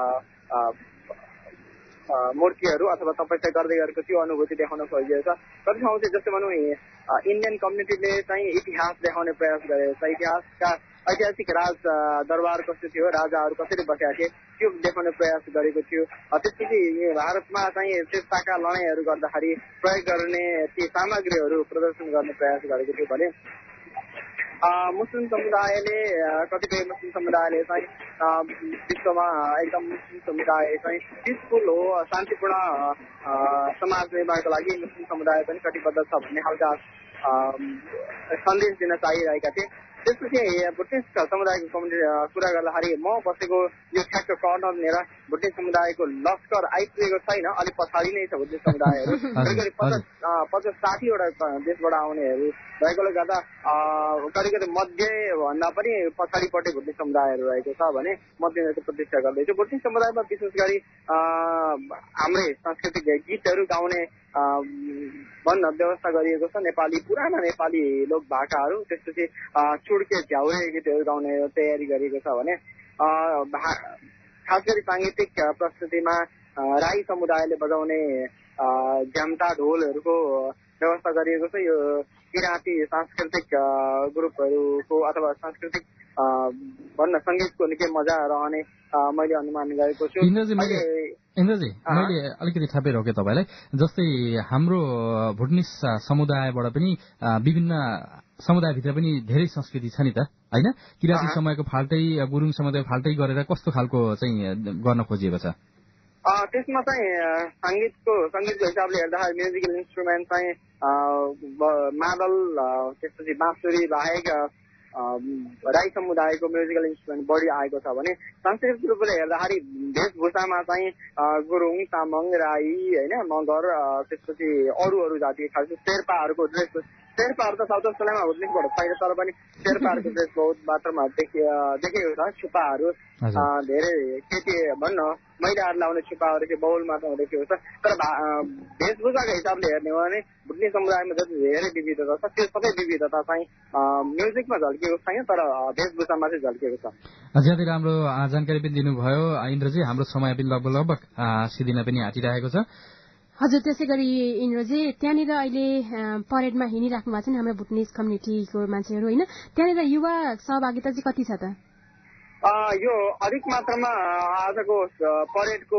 मूर्तिहरू अथवा तपस्या गर्दै गरेको त्यो अनुभूति देखाउन खोजिएको छ। कति ठाउँ चाहिँ जस्तो भनौँ इन्डियन कम्युनिटीले चाहिँ इतिहास देखाउने प्रयास गरेको छ। इतिहासका ऐतिहासिक राज दरबार कस्तो थियो, राजाहरू कसरी बसेका थिए त्यो देखाउने प्रयास गरेको थियो। त्यसपछि भारतमा चाहिँ शेर्पाका लडाइँहरू गर्दाखेरि प्रयोग गर्ने ती सामग्रीहरू प्रदर्शन गर्ने प्रयास गरेको थियो भने मुस्लिम समुदायले कतिपय मुस्लिम समुदायले चाहिँ विश्वमा एकदम मुस्लिम समुदाय चाहिँ पिसफुल हो, शान्तिपूर्ण समाज निर्माणको लागि मुस्लिम समुदाय पनि कटिबद्ध छ भन्ने खालका सन्देश दिन चाहिरहेका थिए। त्यसपछि भुटिस समुदायको कम्युनिटी कुरा गर्दाखेरि म बसेको यो ठ्याक्क कर्नर लिएर भुटिस समुदायको लस्कर आइपुगेको छैन, अलिक पछाडि नै छ भुटिस समुदायहरू। करिब करिब पचास पचास साठीवटा देशबाट आउनेहरू भएकोले गर्दा करिब करिब मध्य भन्दा पनि पछाडिपट्टि भुटिस समुदायहरू रहेको छ भने मध्येको प्रतीक्षा गर्दैछु। भुटिस समुदायमा विशेष गरी हाम्रै सांस्कृतिक गीतहरू गाउने भन्न व्यवस्था गरिएको छ। नेपाली पुराना नेपाली लोक भाकाहरू त्यसपछि चुड्के झ्याउरे गीतहरू गाउने तयारी गरिएको छ भने खास गरी साङ्गीतिक प्रस्तुतिमा राई समुदायले बजाउने झ्याम्टा ढोलहरूको व्यवस्था गरिएको छ। यो किराँती सांस्कृतिक ग्रुपहरूको अथवा सांस्कृतिक भन्न सङ्गीतको निकै मजा रहने मैले अनुमान गरेको छु। इन्द्रजी मैले अलिकति थपे रोकेँ तपाईँलाई। जस्तै हाम्रो भुटनिस समुदायबाट पनि विभिन्न समुदायभित्र पनि धेरै संस्कृति छ नि त होइन? किराँती समयको फाल्टै गुरुङ समुदाय फाल्टै गरेर कस्तो खालको चाहिँ गर्न खोजिएको छ? त्यसमा चाहिँ सङ्गीतको सङ्गीतको हिसाबले हेर्दाखेरि म्युजिकल इन्स्ट्रुमेन्ट चाहिँ मादल त्यसपछि बाँसुरी बाहेक राई समुदायको म्युजिकल इन्स्ट्रुमेन्ट बढी आएको छ भने सांस्कृतिक रूपले हेर्दाखेरि वेशभूषामा चाहिँ गुरुङ तामाङ राई होइन मगर त्यसपछि अरू अरू जातिको खास शेर्पाहरूको ड्रेस शेर्पाहरू त साउथ अस्ट्रेलियामा हुँदैबाट छैन तर पनि शेर्पाहरूको ड्रेस बहुत मात्रामा देखेको छ छुपाहरू धेरै केटी भन्न महिलाहरू लाउने छुपाहरू चाहिँ बहुल मात्रामा देखेको छ तर वेशभूषाको हिसाबले हेर्ने हो भने भुटनी समुदायमा जति धेरै विविधता छ त्यो सबै विविधता चाहिँ म्युजिकमा झल्किएको छैन तर वेशभूषामा चाहिँ झल्किएको छ। ज्यादै राम्रो जानकारी पनि दिनुभयो इन्द्रजी। हाम्रो समय पनि लगभग लगभग सिद्धिन पनि आँटिरहेको छ। हजुर त्यसै गरी इन्द्रजी त्यहाँनिर अहिले परेडमा हिँडिराख्नु भएको छ नि हाम्रो भुटनिज कम्युनिटीको मान्छेहरू होइन त्यहाँनिर युवा सहभागिता चाहिँ कति छ त? यो अधिक मात्रामा आजको परेडको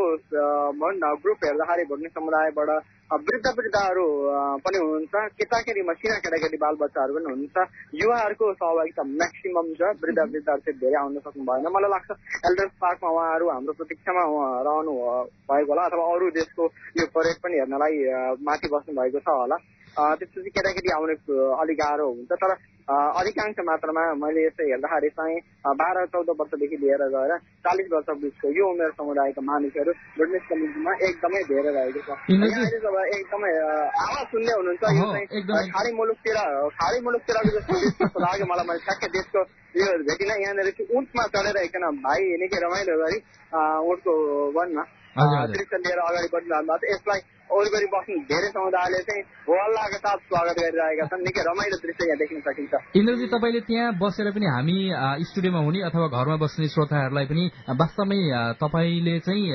ग्रुप हेर्दाखेरि भुटनी समुदायबाट वृद्ध वृद्धाहरू पनि हुनुहुन्छ केटाकेटी मसिना केटाकेटी बाल बच्चाहरू पनि हुनुहुन्छ युवाहरूको सहभागिता म्याक्सिमम छ वृद्ध वृद्धाहरू चाहिँ धेरै आउन सक्नु भएन। मलाई लाग्छ एल्डर्स पार्कमा उहाँहरू हाम्रो प्रतीक्षामा रहनु भएको होला अथवा अरू देशको यो परेड पनि हेर्नलाई माथि बस्नु भएको छ होला त्यसपछि केटाकेटी आउने अलिक गाह्रो हुन्छ तर अधिकांश मात्रामा मैले यसो हेर्दाखेरि चाहिँ बाह्र चौध वर्षदेखि लिएर गएर चालिस वर्ष बिचको यो उमेर समुदायका मानिसहरू भुटनिज कम्युनिटीमा एकदमै धेरै रहेको छ। एकदमै आवाज सुन्ने हुनुहुन्छ यो चाहिँ खाडी मुलुकतिर खाडी मुलुकतिरको जस्तो लाग्यो मलाई मैले ठ्याक्कै देशको यो भेटिन यहाँनिर चाहिँ उठमा चढेर एकजना भाइ निकै रमाइलो गरी उठको वनमा दृश्य लिएर अगाडि बढिरहनु भएको छ। यसलाई वरिपरि बस्ने धेरै समुदायले चाहिँ हल्लाका साथ स्वागत गरिरहेका छन् निकै रमाइलो दृश्य यहाँ देख्न सकिन्छ। इन्द्रजी तपाईँले त्यहाँ बसेर पनि हामी स्टुडियोमा हुने अथवा घरमा बस्ने श्रोताहरूलाई पनि वास्तवमै तपाईँले चाहिँ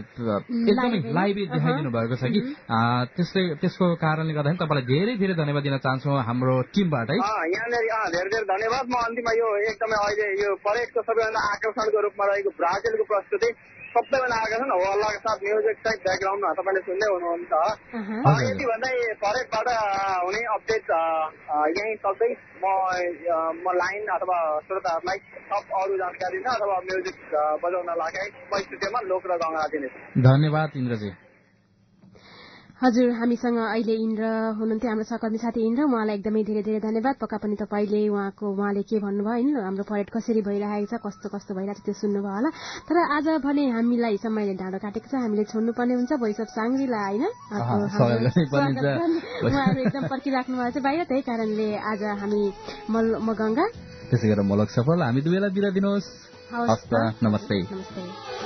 एकदमै लाइभ देखाइदिनु भएको छ कि त्यसले त्यसको कारणले गर्दाखेरि तपाईँलाई धेरै धेरै धन्यवाद दिन चाहन्छौँ हाम्रो टिमबाट है। यहाँनिर धेरै धेरै धन्यवाद। म अन्तिममा यो एकदमै अहिले यो परेडको सबैभन्दा आकर्षणको रूपमा रहेको ब्राजिलको प्रस्तुति सबैभन्दा आकर्षण हो अल्लाहको साथ म्युजिक चाहिँ ब्याकग्राउन्डमा तपाईँले सुन्दै हुनुहुन्छ। यति भन्दै परेडबाट हुने अपडेट यहीँ सक्दै म म लाइन अथवा श्रोताहरूलाई सब अरू जानकारी दिन अथवा म्युजिक बजाउन लगाए म स्टुडियोमा लोक र गङ्गा दिनेछु। धन्यवाद इन्द्रजी। हजुर हामीसँग अहिले इन्द्र हुनुहुन्थ्यो हाम्रो सहकर्मी साथी इन्द्र उहाँलाई एकदमै धेरै धेरै धन्यवाद। पक्का पनि तपाईँले उहाँको उहाँले के भन्नुभयो होइन हाम्रो परेड कसरी भइरहेको छ कस्तो कस्तो भइरहेको छ त्यो सुन्नुभयो होला। तर आज भने हामीलाई समयले ढाँडो काटेको छ हामीले छोड्नुपर्ने हुन्छ भोइस अफ साङ्ग्रीला होइन उहाँहरू एकदम पर्खिराख्नु भएको छ बाहिर त्यही कारणले आज हामी म गङ्गा त्यसै गरेर मलक सफल हामी दुवैलाई बिदा दिनुहोस्। नमस्ते। नमस्ते।